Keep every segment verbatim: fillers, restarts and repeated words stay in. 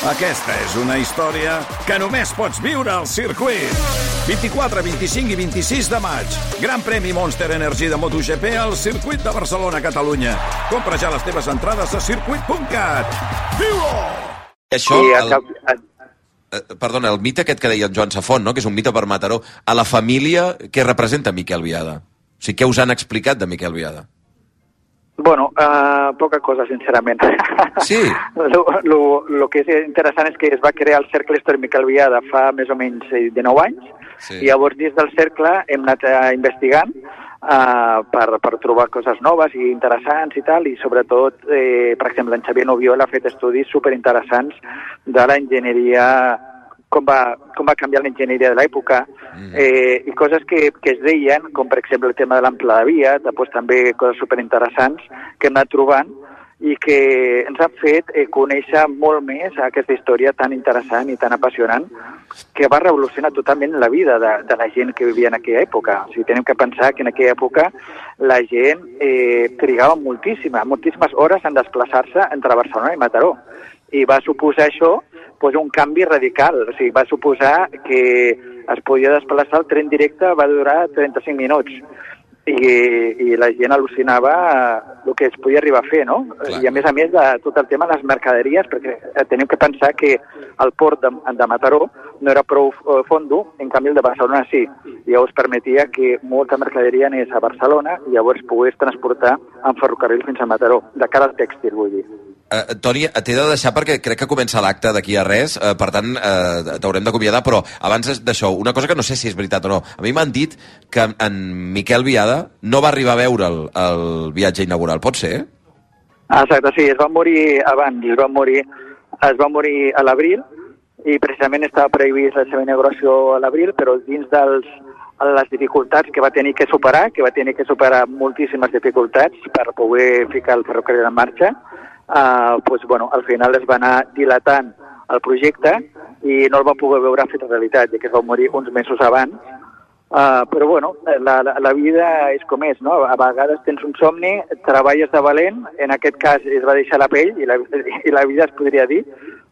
Aquesta és una història que només pots viure al circuit. vint-i-quatre, vint-i-cinc i vint-i-sis de maig. Gran premi Monster Energy de MotoGP al circuit de Barcelona, Catalunya. Compra ja les teves entrades a circuit punt cat. Viu-ho! Això, el... Perdona, el mite aquest que deia en Joan Safont, no? Que és un mite per Mataró. A la família, què representa Miquel Biada? O sigui, què us han explicat de Miquel Biada? Bueno, uh, poca cosa, sincerament. Sí? lo, lo, lo que és interessant és que es va crear el Cercle Històric Miquel Biada fa més o menys dinou anys, sí. I llavors dins del cercle hem anat uh, investigant uh, per, per trobar coses noves i interessants i tal, i sobretot, eh, per exemple, en Xavier Noviol ha fet estudis superinteressants de la enginyeria, com va, com va canviar l'enginyeria de l'època, mm. eh, i coses que, que es deien, com per exemple el tema de l'ample de via, després també coses superinteressants que hem anat trobant i que ens han fet eh, conèixer molt més aquesta història tan interessant i tan apassionant que va revolucionar totalment la vida de, de la gent que vivia en aquella època. O sigui, tenim que pensar que en aquella època la gent eh, trigava moltíssimes, moltíssimes hores en desplaçar-se entre Barcelona i Mataró. I va suposar això pues, un canvi radical. O sigui, va suposar que es podia desplaçar el tren directe, va durar trenta-cinc minuts. I, i la gent al·lucinava el que es podia arribar a fer, no? Clar. I a més a més de tot el tema de les mercaderies, perquè tenim que pensar que el port de, de Mataró no era prou fondo, en canvi el de Barcelona sí. I llavors permetia que molta mercaderia anés a Barcelona i llavors pogués transportar en ferrocarril fins a Mataró, de cara al tèxtil, vull dir. Uh, Toni, t'he de deixar perquè crec que comença l'acte d'aquí a res, uh, per tant uh, t'haurem d'acomiadar, però abans d'això, una cosa que no sé si és veritat o no, a mi m'han dit que en Miquel Biada no va arribar a veure el, el viatge inaugural, pot ser? Exacte, sí, es va morir abans, es va morir, es va morir a l'abril i precisament estava previst la seva inauguració a l'abril, però dins dels les dificultats que va tenir que superar, que va tenir que superar moltíssimes dificultats per poder ficar el ferrocarril en marxa, Uh, pues, bueno, al final es va anar dilatant el projecte i no el va poder veure fet realitat, ja que es va morir uns mesos abans. Uh, però bueno, la, la, la vida és com és, no? A vegades tens un somni, treballes de valent, en aquest cas es va deixar la pell i la, i la vida es podria dir,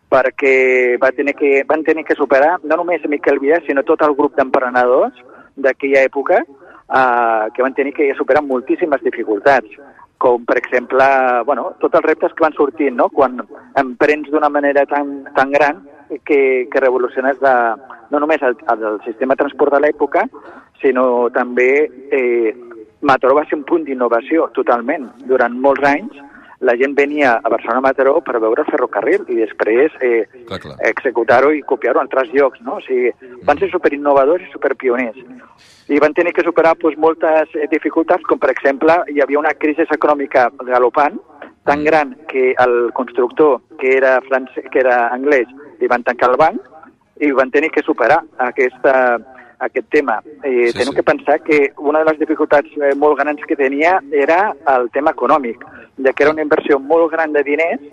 perquè va tenir que, van tenir que superar no només Miquel Biada, sinó tot el grup d'emprenedors d'aquella època uh, que van tenir que superar moltíssimes dificultats, com per exemple, bueno, tots els reptes que van sortint, no? Quan emprens d'una manera tan, tan gran que, que revoluciones de, no només el, el sistema de transport de l'època, sinó també eh, Mataró va ser un punt d'innovació totalment. Durant molts anys la gent venia a Barcelona-Mataró per veure el ferrocarril i després eh, clar, clar. executar-ho i copiar-ho en altres llocs, no? O sigui, van ser superinnovadors i superpioners. I van tenir que superar pues, moltes dificultats, com per exemple hi havia una crisi econòmica galopant tan gran que el constructor, que era, francès, que era anglès, li van tancar el banc i van tenir que superar aquesta, aquest tema. Eh, sí, tenim sí. que pensar que una de les dificultats eh, molt grans que tenia era el tema econòmic, ja que era una inversió molt gran de diners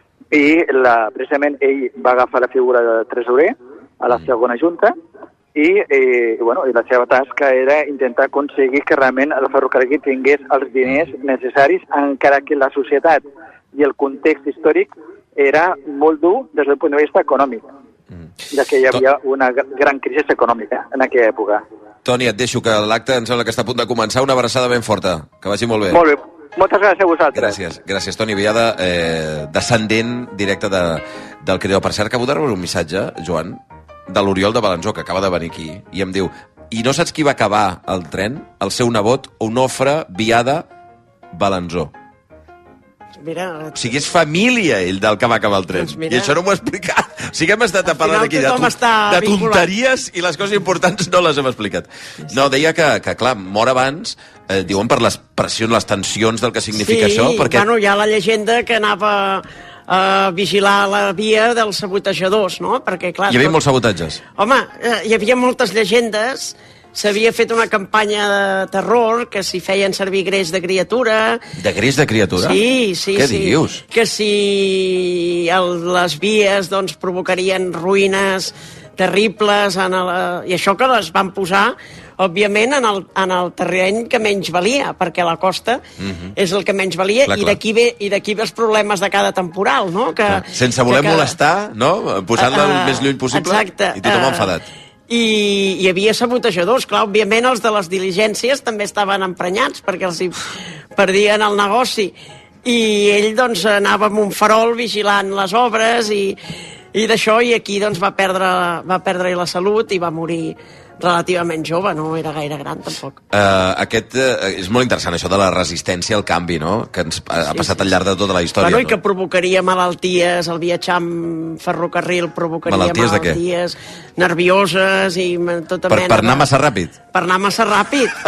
i la, precisament ell va agafar la figura de tresorer a la segona junta i, eh, bueno, i la seva tasca era intentar aconseguir que realment el ferrocarril tingués els diners necessaris, encara que la societat i el context històric era molt dur des del punt de vista econòmic, ja que hi havia una gran crisi econòmica en aquella època. Toni, et deixo, que l'acte em sembla que està a punt de començar. Una abraçada ben forta. Que vagi molt bé. Molt bé. Moltes gràcies a vosaltres. Gràcies, gràcies Toni Biada, eh, descendent directe de, del Cridó. Per cert, acabo de rebre un missatge, Joan, de l'Oriol de Balanzó, que acaba de venir aquí, i em diu, i no saps qui va acabar el tren? El seu nebot, Onofre Biada Balanzó. Mira, o sigui, és família ell del que va acabar el tren. Doncs mira, i això no m'ho ha explicat. O sigui, hem estat parlant aquí de, de tonteries i les coses importants no les hem explicat. No, deia que, que clar, mor abans, eh, diuen per les pressions, les tensions del que significa sí, això. Perquè... bueno, hi ha la llegenda que anava a vigilar la via dels sabotejadors, no? Perquè, clar, hi havia tot... molts sabotatges. Home, eh, hi havia moltes llegendes. S'havia fet una campanya de terror, que si feien servir greix de criatura... De greix de criatura? Sí, sí, Què sí. Què dius? Que si el, les vies doncs, provocarien ruïnes terribles, en la... i això que les van posar òbviament, en el, en el terreny que menys valia, perquè la costa uh-huh. és el que menys valia, clar, i d'aquí ve, i d'aquí ve els problemes de cada temporal, no? Que, clar. Sense voler que, molestar, no? Posant-la uh, el més lluny possible, exacte, i tothom uh, enfadat. I hi havia sabotejadors, clar, òbviament els de les diligències també estaven emprenyats perquè els hi perdien el negoci, i ell doncs anava amb un farol vigilant les obres i, i d'això, i aquí doncs va perdre, va perdre la salut i va morir relativament jove, no era gaire gran tampoc. Uh, aquest uh, és molt interessant, això de la resistència al canvi, no? Que ens ha sí, passat sí, al llarg de tota la història. Bueno, no? I que no? provocaria malalties, el viatjar amb ferrocarril provocaria malalties, malalties nervioses i tota per, mena... Per anar de... massa ràpid? Per anar massa ràpid.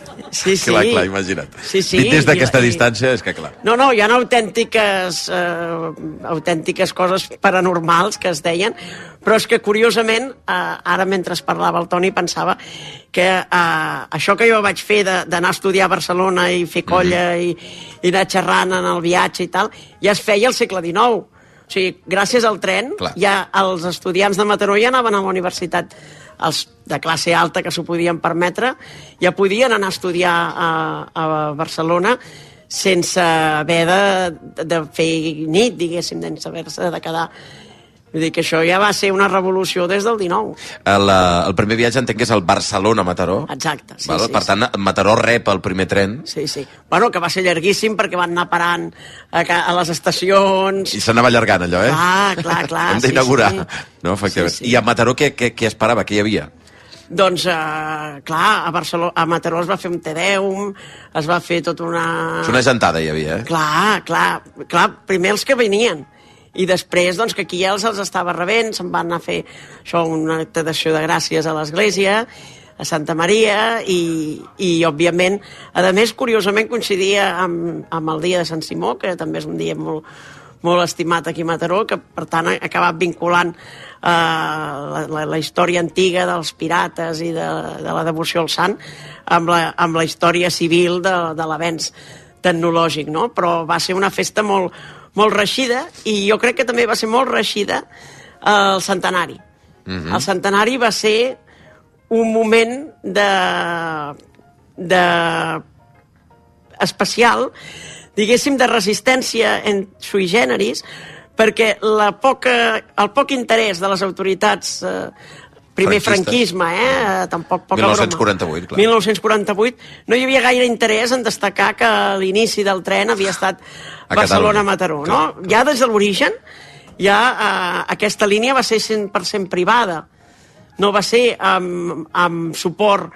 Sí, sí. Clar, clar, imagina't. Sí, sí. I des d'aquesta i... distància és que clar. No, no, hi ha autèntiques, eh, autèntiques coses paranormals que es deien, però és que, curiosament, eh, ara mentre es parlava el Toni pensava que eh, això que jo vaig fer d'anar a estudiar a Barcelona i fer colla mm-hmm. i, i anar xerrant en el viatge i tal, ja es feia al segle dinou. O sigui, gràcies al tren, clar. Ja els estudiants de Mataró ja anaven a la universitat, els de classe alta que s'ho podien permetre, ja podien anar a estudiar a, a Barcelona sense haver de, de fer nit, diguéssim, sense haver-se de quedar. Vull dir que això ja va ser una revolució des del dinou. El, el primer viatge entenc que és el Barcelona-Mataró. Exacte, sí, val? sí. Per tant, Mataró rep el primer tren. Sí, sí. Bueno, que va ser llarguíssim perquè van anar parant a, a les estacions... I s'anava allargant allò, eh? Clar, clar, clar. Hem d'inaugurar. Sí, sí. No, efectivament. Sí, sí. I a Mataró què, què, què esperava? Què hi havia? Doncs, eh, clar, a, Barcelona, a Mataró es va fer un Te Deum, es va fer tota una... És una gentada, hi havia, eh? Clar, clar, clar, primer els que venien, i després, doncs, que aquí ja els, els estava rebent, se'n van anar a fer això, una acte d'acció de gràcies a l'església, a Santa Maria, i, i òbviament, a més, curiosament, coincidia amb, amb el dia de Sant Simó, que també és un dia molt, molt estimat aquí a Mataró, que, per tant, ha acabat vinculant eh, la, la, la història antiga dels pirates i de, de la devoció al sant amb la, amb la història civil de, de l'avenç tecnològic, no? Però va ser una festa molt, molt reeixida, i jo crec que també va ser molt reeixida el centenari. Mm-hmm. El centenari va ser un moment de, de especial, diguéssim, de resistència en sui generis, perquè la poca, el poc interès de les autoritats, eh, primer franquistes. franquisme, eh, tampoc poca mil nou-cents quaranta-vuit, broma. mil nou-cents quaranta-vuit, no hi havia gaire interès en destacar que l'inici del tren havia estat Barcelona-Mataró, no? Clar, clar. Ja des de l'origen, ja eh, aquesta línia va ser cent per cent privada, no va ser amb, amb suport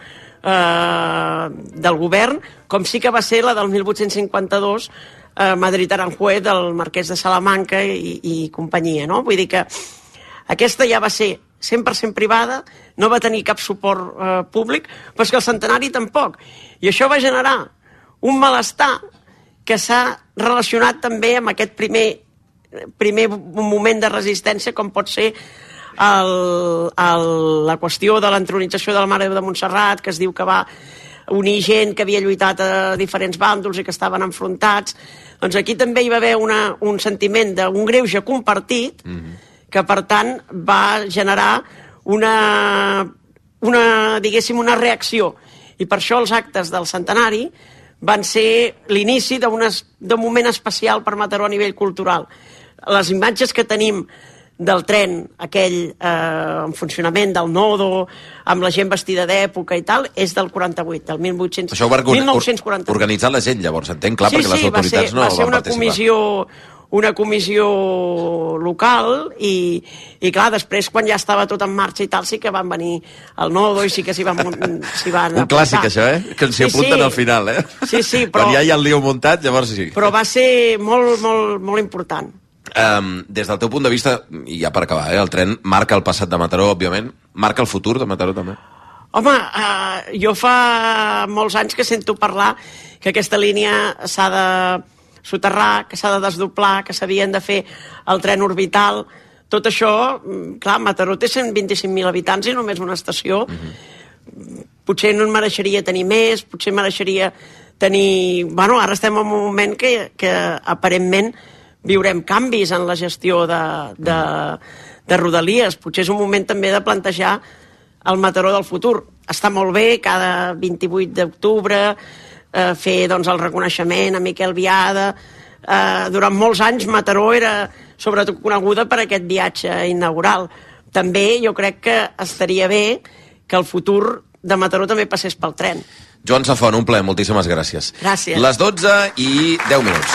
eh, del govern, com sí que va ser la del mil vuit-cents cinquanta-dos, eh, Madrid-Aranjuez, del marquès de Salamanca i, i companyia, no? Vull dir que aquesta ja va ser cent per cent privada, no va tenir cap suport eh, públic, però és que el centenari tampoc. I això va generar un malestar que s'ha relacionat també amb aquest primer, primer moment de resistència, com pot ser el, el, la qüestió de l'entronització de la Mare de Montserrat, que es diu que va unir gent que havia lluitat a diferents bàndols i que estaven enfrontats. Doncs aquí també hi va haver una, un sentiment d'un greuge compartit, mm-hmm. que per tant va generar una, una, diguéssim, una reacció. I per això els actes del centenari van ser l'inici d'un moment especial per Mataró a nivell cultural. Les imatges que tenim del tren, aquell eh, en funcionament, del nodo, amb la gent vestida d'època i tal, és del quaranta-vuit, del mil vuit-cents... Això ho va mil nou-cents quaranta-vuit. Organitzar la gent, llavors, entenc, clar, sí, perquè sí, les autoritats ser, no van participar. Sí, sí, va ser una participar. comissió una comissió local i, i clar, després quan ja estava tot en marxa i tal, sí que van venir al nodo i sí que s'hi van, s'hi van un clàssic això, eh? Que s'hi apunten sí, sí. al final, eh? Sí, sí, però... Quan ja hi ha el lío muntat, llavors sí. Però va ser molt, molt, molt important. Um, des del teu punt de vista, i ja per acabar, eh, el tren marca el passat de Mataró, òbviament, marca el futur de Mataró també? Home, uh, jo fa molts anys que sento parlar que aquesta línia s'ha de soterrar, que s'ha de desdoblar, que s'havien de fer el tren orbital. Tot això, clar, Mataró té cent vint-i-cinc mil habitants i només una estació. Mm-hmm. Potser no mereixeria tenir més, potser mereixeria tenir... Bueno, ara estem en un moment que, que aparentment viurem canvis en la gestió de, de, de Rodalies. Potser és un moment també de plantejar el Mataró del futur. Està molt bé cada vint-i-vuit d'octubre eh, fer doncs, el reconeixement a Miquel Biada. Eh, durant molts anys Mataró era sobretot coneguda per aquest viatge inaugural. També jo crec que estaria bé que el futur de Mataró també passés pel tren. Joan Safont, un plaer, moltíssimes gràcies. Gràcies. Les dotze i deu minuts.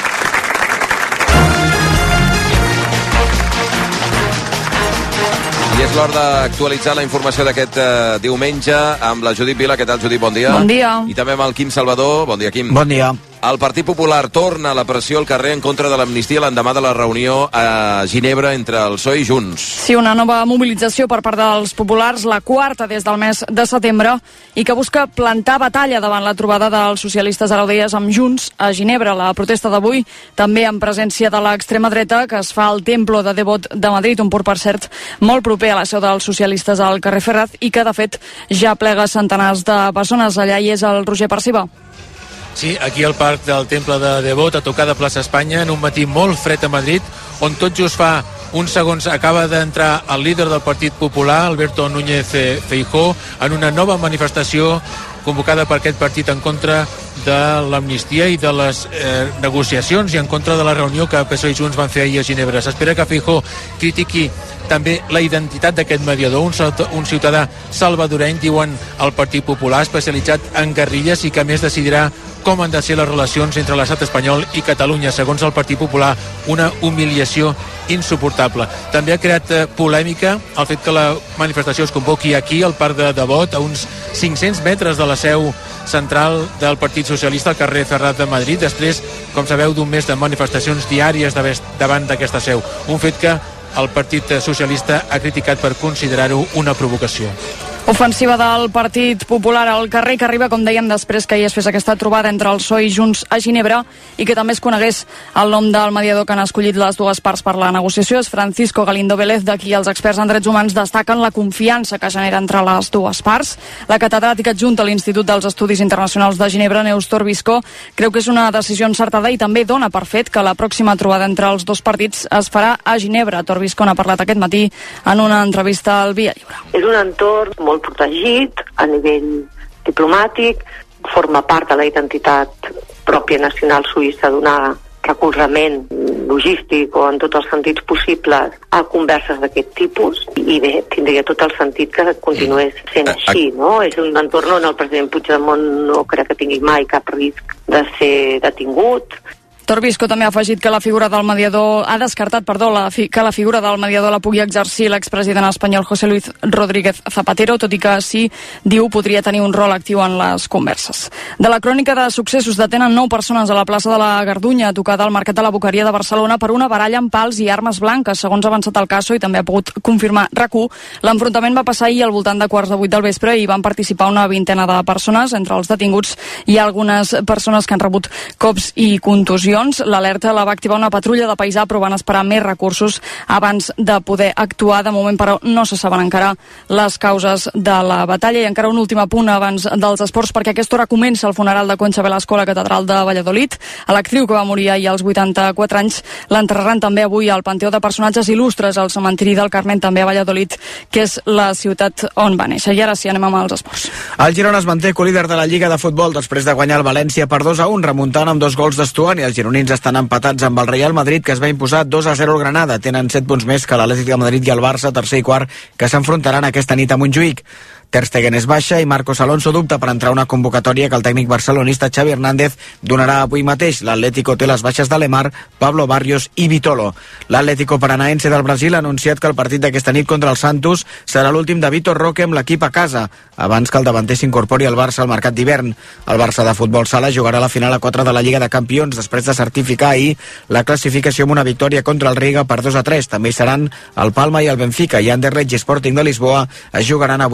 I és l'hora d'actualitzar la informació d'aquest eh, diumenge amb la Judit Vila. Què tal, Judit? Bon dia. Bon dia. I també amb el Quim Salvador. Bon dia, Quim. Bon dia. El Partit Popular torna a la pressió al carrer en contra de l'amnistia l'endemà de la reunió a Ginebra entre el P S O E i Junts. Sí, una nova mobilització per part dels populars, la quarta des del mes de setembre, i que busca plantar batalla davant la trobada dels socialistes araudeies amb Junts a Ginebra. La protesta d'avui també en presència de l'extrema dreta, que es fa al Templo de Devot de Madrid, un pur, per cert, molt proper a la seu dels socialistes al carrer Ferraz, i que, de fet, ja plega centenars de persones. Allà hi és el Roger Perciba. Sí, aquí al Parc del Temple de Devot, a tocar de plaça Espanya, en un matí molt fred a Madrid, on tot just fa uns segons acaba d'entrar el líder del Partit Popular, Alberto Núñez Feijóo, en una nova manifestació convocada per aquest partit en contra de l'amnistia i de les eh, negociacions i en contra de la reunió que P S O E i Junts van fer ahir a Ginebra. S'espera que Feijóo critiqui també la identitat d'aquest mediador, un, un ciutadà salvadoreny, diuen el Partit Popular, especialitzat en guerrilles i que a més decidirà com han de ser les relacions entre l'estat espanyol i Catalunya. Segons el Partit Popular, una humiliació insuportable. També ha creat eh, polèmica el fet que la manifestació es convoqui aquí, al Parc de Devot, a uns cinc-cents metres de la seu central del Partit Socialista, al carrer Ferraz de Madrid, després, com sabeu, d'un mes de manifestacions diàries davant d'aquesta seu. Un fet que el Partit Socialista ha criticat per considerar-ho una provocació. Ofensiva del Partit Popular al carrer, que arriba, com dèiem, després que hi es fes aquesta trobada entre el P S O E i Junts a Ginebra i que també es conegués el nom del mediador que han escollit les dues parts per la negociació. És Francisco Galindo Vélez, de qui els experts en drets humans destaquen la confiança que genera entre les dues parts. La catedràtica adjunta a l'Institut dels Estudis Internacionals de Ginebra, Neus Torbisco, creu que és una decisió encertada i també dona per fet que la pròxima trobada entre els dos partits es farà a Ginebra. Torbisco n'ha parlat aquest matí en una entrevista al Via Lliure. És un entorn molt protegit a nivell diplomàtic, forma part de la identitat pròpia nacional suïssa donar recolzament logístic o en tots els sentits possibles a converses d'aquest tipus, i bé, tindria tot el sentit que continués sent així, no? És un entorn on el president Puigdemont no crec que tingui mai cap risc de ser detingut. Torbisco també ha afegit que la figura del mediador ha descartat, perdó, la fi, que la figura del mediador la pugui exercir l'expresident espanyol José Luis Rodríguez Zapatero, tot i que sí, diu, podria tenir un rol actiu en les converses. De la crònica de successos, detenen nou persones a la plaça de la Gardunya, tocada al Mercat de la Boqueria de Barcelona, per una baralla amb pals i armes blanques. Segons ha avançat el cas, i també ha pogut confirmar RAC u, l'enfrontament va passar ahir al voltant de quarts de vuit del vespre i van participar una vintena de persones. Entre els detinguts hi ha algunes persones que han rebut cops i contusions. L'alerta la va activar una patrulla de paisà, però van esperar més recursos abans de poder actuar. De moment, però, no se saben encara les causes de la batalla. I encara un últim apunt abans dels esports, perquè a aquesta hora comença el funeral de Concha Velasco a la catedral de Valladolid. A l'actriu, que va morir ahir als vuitanta-quatre anys, l'enterraran també avui al Panteó de Personatges Il·lustres al cementiri del Carmen, també a Valladolid, que és la ciutat on va néixer. I ara sí, anem amb els esports. El Girona es manté colíder de la Lliga de Futbol després de guanyar el València per dos a un, remuntant amb dos gols d'Estuani. Els gironins estan empatats amb el Real Madrid, que es va imposar dos a zero al Granada. Tenen set punts més que l'Atlètic de Madrid i el Barça, tercer i quart, que s'enfrontaran aquesta nit a Montjuïc. Ter Stegen és baixa i Marcos Alonso dubta per entrar a una convocatòria que el tècnic barcelonista Xavi Hernández donarà avui mateix. L'Atlético té les baixes de Lemar, Pablo Barrios i Vitolo. L'Atlético Paranaense del Brasil ha anunciat que el partit d'aquesta nit contra el Santos serà l'últim de Vitor Roque amb l'equip a casa, abans que el davanter s'incorpori al Barça al mercat d'hivern. El Barça de futbol sala jugarà la final a quatre de la Lliga de Campions després de certificar ahir la classificació amb una victòria contra el Riga per dos a tres. També hi seran el Palma i el Benfica, i Anderlecht i Sporting de Lisboa es jugaran avui l'últim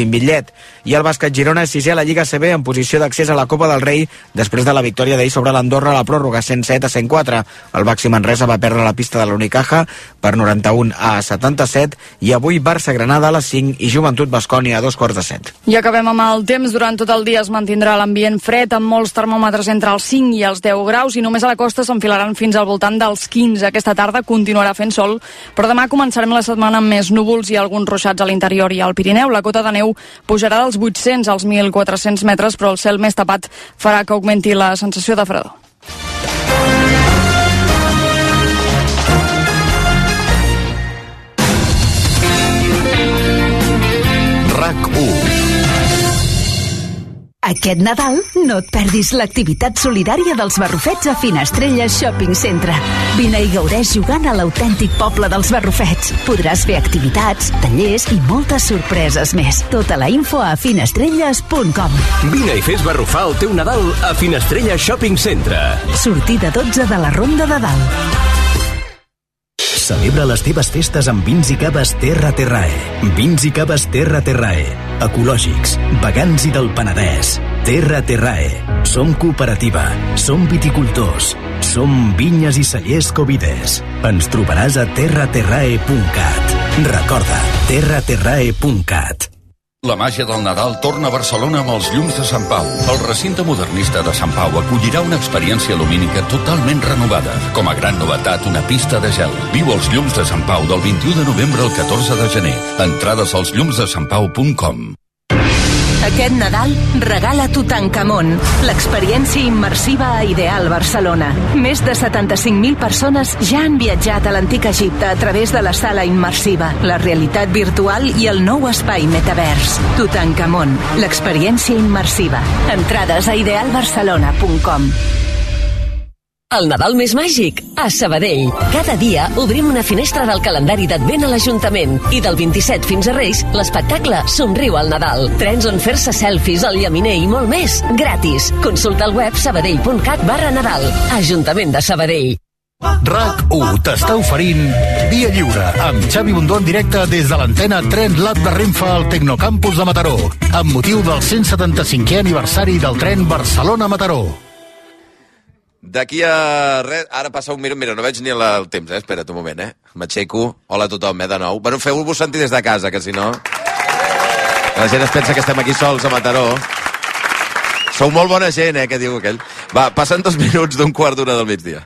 tenim bitllet. I el bàsquet Girona és sisè a la Lliga A C B en posició d'accés a la Copa del Rei després de la victòria d'ahir sobre l'Andorra a la pròrroga cent set a cent quatre. El Baxi Manresa va perdre la pista de l'Unicaja per noranta-un a setanta-set i avui Barça-Granada a les cinc i Joventut Bascònia a dos quarts de set. I acabem amb el temps. Durant tot el dia es mantindrà l'ambient fred amb molts termòmetres entre els cinc i els deu graus i només a la costa s'enfilaran fins al voltant dels quinze. Aquesta tarda continuarà fent sol, però demà començarem la setmana amb més núvols i alguns ruixats a l'interior i al Pirineu. La cota de neu pujarà dels vuit-cents als mil quatre-cents metres, però el cel més tapat farà que augmenti la sensació de fredor. RAC u. Aquest Nadal no et perdis l'activitat solidària dels Barrufets a Finestrelles Shopping Centre. Vine i gaudeix jugant a l'autèntic poble dels Barrufets. Podràs fer activitats, tallers i moltes sorpreses més. Tota la info a finestrelles punt com. Vine i fes barrufar el teu Nadal a Finestrelles Shopping Centre. Sortida dotze de la Ronda de Dalt. Celebra les teves festes amb vins i caves Terra Terrae. Vins i caves Terra Terrae. Ecològics, vegans i del Penedès. Terra Terrae. Som cooperativa. Som viticultors. Som vinyes i cellers Covides. Ens trobaràs a terra terrae punt cat. Recorda, terra terrae punt cat. La màgia del Nadal torna a Barcelona amb els llums de Sant Pau. El recinte modernista de Sant Pau acollirà una experiència lumínica totalment renovada. Com a gran novetat, una pista de gel. Viu els llums de Sant Pau del vint-i-u de novembre al catorze de gener. Entrades als llums de sant pau punt com. Aquest Nadal regala Tutankamon, l'experiència immersiva a Ideal Barcelona. Més de setanta-cinc mil persones ja han viatjat a l'antic Egipte a través de la sala immersiva, la realitat virtual i el nou espai metavers. Tutankamon, l'experiència immersiva. Entrades a ideal barcelona punt com. El Nadal més màgic, a Sabadell. Cada dia obrim una finestra del calendari d'Advent a l'Ajuntament. I del vint-i-set fins a Reis, l'espectacle Somriu al Nadal. Trens on fer-se selfies al llaminer i molt més. Gratis. Consulta el web sabadell punt cat barra Nadal. Ajuntament de Sabadell. RAC u t'està oferint Via Lliure amb Xavi Bundó en directe des de l'antena Tren Lat de Renfe al Tecnocampus de Mataró amb motiu del cent setanta-cinquè aniversari del tren Barcelona-Mataró. D'aquí a res, ara passa un minut, mira, no veig ni el, el temps, eh? Espera't un moment, eh? M'aixeco, hola a tothom, eh, de nou. Bueno, feu-vos sentir des de casa, que si no... La gent es pensa que estem aquí sols a Mataró. Sou molt bona gent, eh, que diu aquell. Va, passen dos minuts d'un quart d'una del migdia.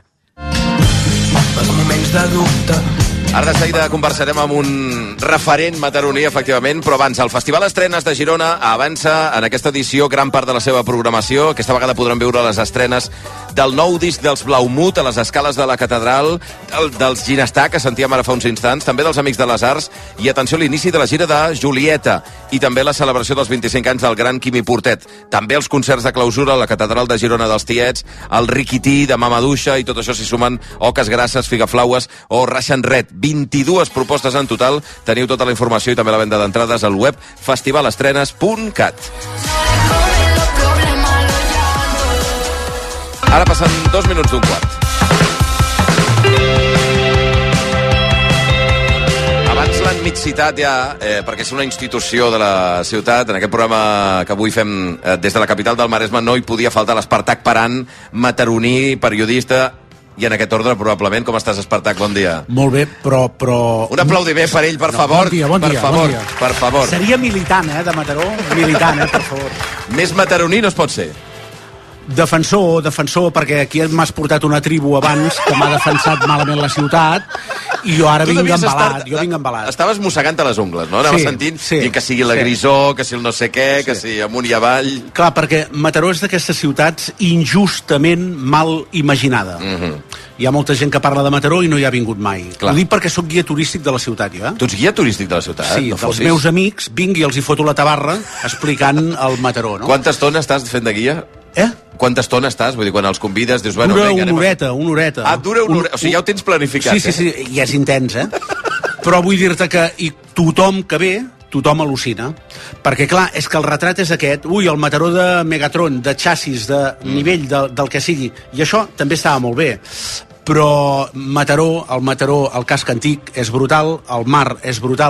Els moments de dubte. Ara de seguida conversarem amb un referent mataroní, efectivament, però abans, el Festival Estrenes de Girona avança en aquesta edició gran part de la seva programació. Aquesta vegada podran veure les estrenes del nou disc dels Blaumut a les escales de la Catedral, del, dels Ginestar, que sentíem ara fa uns instants, també dels Amics de les Arts, i atenció a l'inici de la gira de Julieta, i també la celebració dels vint-i-cinc anys del gran Quimi Portet. També els concerts de clausura a la Catedral de Girona dels Tiets, el Riquití de Mamaduixa, i tot això s'hi sumen Oques Grasses, Figaflaues o Russian Red. vint-i-dues propostes en total. Teniu tota la informació i també la venda d'entrades al web festivalestrenes punt cat. Ara passen dos minuts d'un quart. Abans l'han mig citat ja, eh, perquè és una institució de la ciutat. En aquest programa que avui fem eh, des de la capital del Maresme no hi podia faltar l'Espartac Paran, mataroní, periodista. I en aquest ordre, probablement. Com estàs, Espartac? Bon dia. Molt bé, però... però... Un aplaudiment per ell, per no, favor. Bon dia, bon dia. Per favor, bon dia. per favor. Seria militant, eh, de Mataró. Militant, eh, per favor. Més mataroní no es pot ser. Defensor, defensor, perquè aquí m'has portat una tribu abans que m'ha defensat malament la ciutat i jo ara vinc embalat, estar... jo vinc embalat. Estaves mossegant-te les ungles, no? Anaves sí, sentint sí, que sigui la sí. grisó, que si el no sé què, sí. que si amunt i avall... Clar, perquè Mataró és d'aquestes ciutats injustament mal imaginada. Mm-hmm. Hi ha molta gent que parla de Mataró i no hi ha vingut mai. Clar. Ho dic perquè sóc guia turístic de la ciutat, jo. Eh? Tu ets guia turístic de la ciutat? Sí, no dels fotis. Meus amics vinc i els hi foto la tabarra explicant el Mataró, no? Quanta estona estàs fent de guia? Eh? Quanta estona estàs? Vull dir, quan els convides, dius... Bueno, dura venga, una horeta, una horeta. Ah, dura una horeta. O sigui, ja ho tens planificat, sí, sí, sí, eh? ja és intens, eh? Però vull dir-te que i tothom que ve, tothom al·lucina. Perquè, clar, és que el retrat és aquest. Ui, el Mataró de Megatron, de xassis, de nivell, de, del que sigui. I això també estava molt bé. Però Mataró, el Mataró, el casc antic, és brutal, el mar és brutal,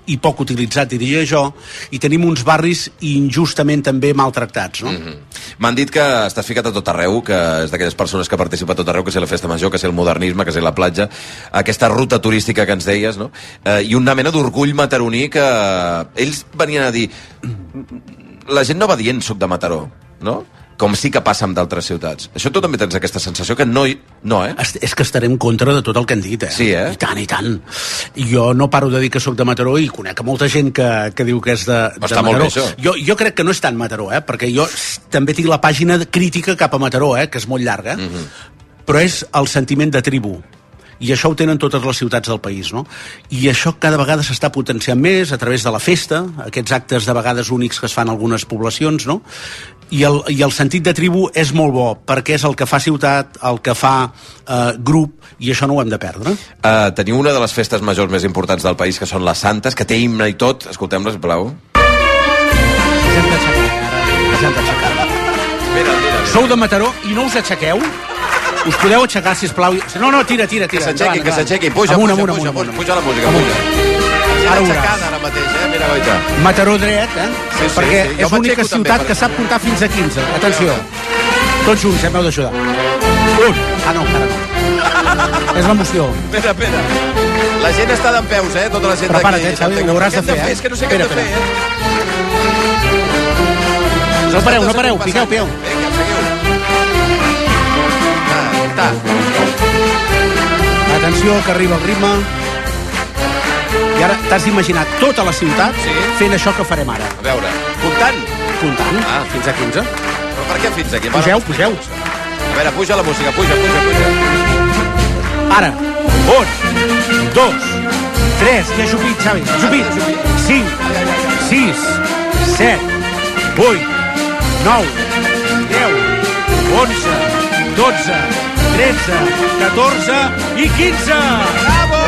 i poc utilitzat, diria jo, i tenim uns barris injustament també maltractats, no? Mm-hmm. M'han dit que estàs ficat a tot arreu, que és d'aquelles persones que participa a tot arreu, que sé la festa major, que sé el modernisme, que sé la platja, aquesta ruta turística que ens deies, no? Eh, I una mena d'orgull mataroní que ells venien a dir la gent no va dient soc de Mataró, no? Com sí que passa amb d'altres ciutats. Això tu també tens aquesta sensació que no... No, eh? És que estaré en contra de tot el que han dit, eh? Sí, eh? I tant, i tant. Jo no paro de dir que sóc de Mataró i conec molta gent que, que diu que és de, de Està Mataró. Molt bé, això. Jo, jo crec que no és tant Mataró, eh? Perquè jo també tinc la pàgina crítica cap a Mataró, eh? Que és molt llarga, eh? Mm-hmm. Però és el sentiment de tribu. I això ho tenen totes les ciutats del país, no? I això cada vegada s'està potenciant més a través de la festa, aquests actes de vegades únics que es fan a algunes poblacions, no? I el, i el sentit de tribu és molt bo, perquè és el que fa ciutat, el que fa eh, grup, i això no ho hem de perdre. Uh, teniu una de les festes majors més importants del país, que són les Santes, que té himne i tot. Escoltem-les, sisplau. Ens hem d'aixecar, ara. Ens hem d'aixecar. Mira, mira. Sou de Mataró i no us aixequeu? Us podeu aixecar, sisplau? No, no, tira, tira, tira. Que s'aixequi, que s'aixequi. Puja, amunt, puja, amunt, puja, amunt, puja, puja la música, puja. Ara aixecada ara mateix, eh? Mira, goita. Mataró dret, eh? Sí, sí, perquè sí. és l'única ciutat que sap comptar fins a quinze. Atenció. Tots junts, ja m'heu d'ajudar. Un. Ah, no, encara no. És l'emoció. Espera, espera. La gent està d'en peus, eh? Tota la gent d'aquí. Prepara't, eh, Xavi, ho hauràs de fer, eh? És que no sé què hem de fer, eh? No pareu, no pareu, piqueu, piqueu. Vinga, seguiu. Ah, Atenció, que arriba el ritme. I ara t'has d'imaginar tota la ciutat sí. fent això que farem ara. A veure, comptant? Comptant, ah. fins a quinze. Però per què fins aquí? Pugeu, pugeu. A veure, puja la música, puja, puja, puja. Ara, un, dos, tres, i ajupit, Xavi, ajupit. Cinc, sis, set, vuit, nou, deu, onze, dotze, tretze, catorze i quinze. Bravo!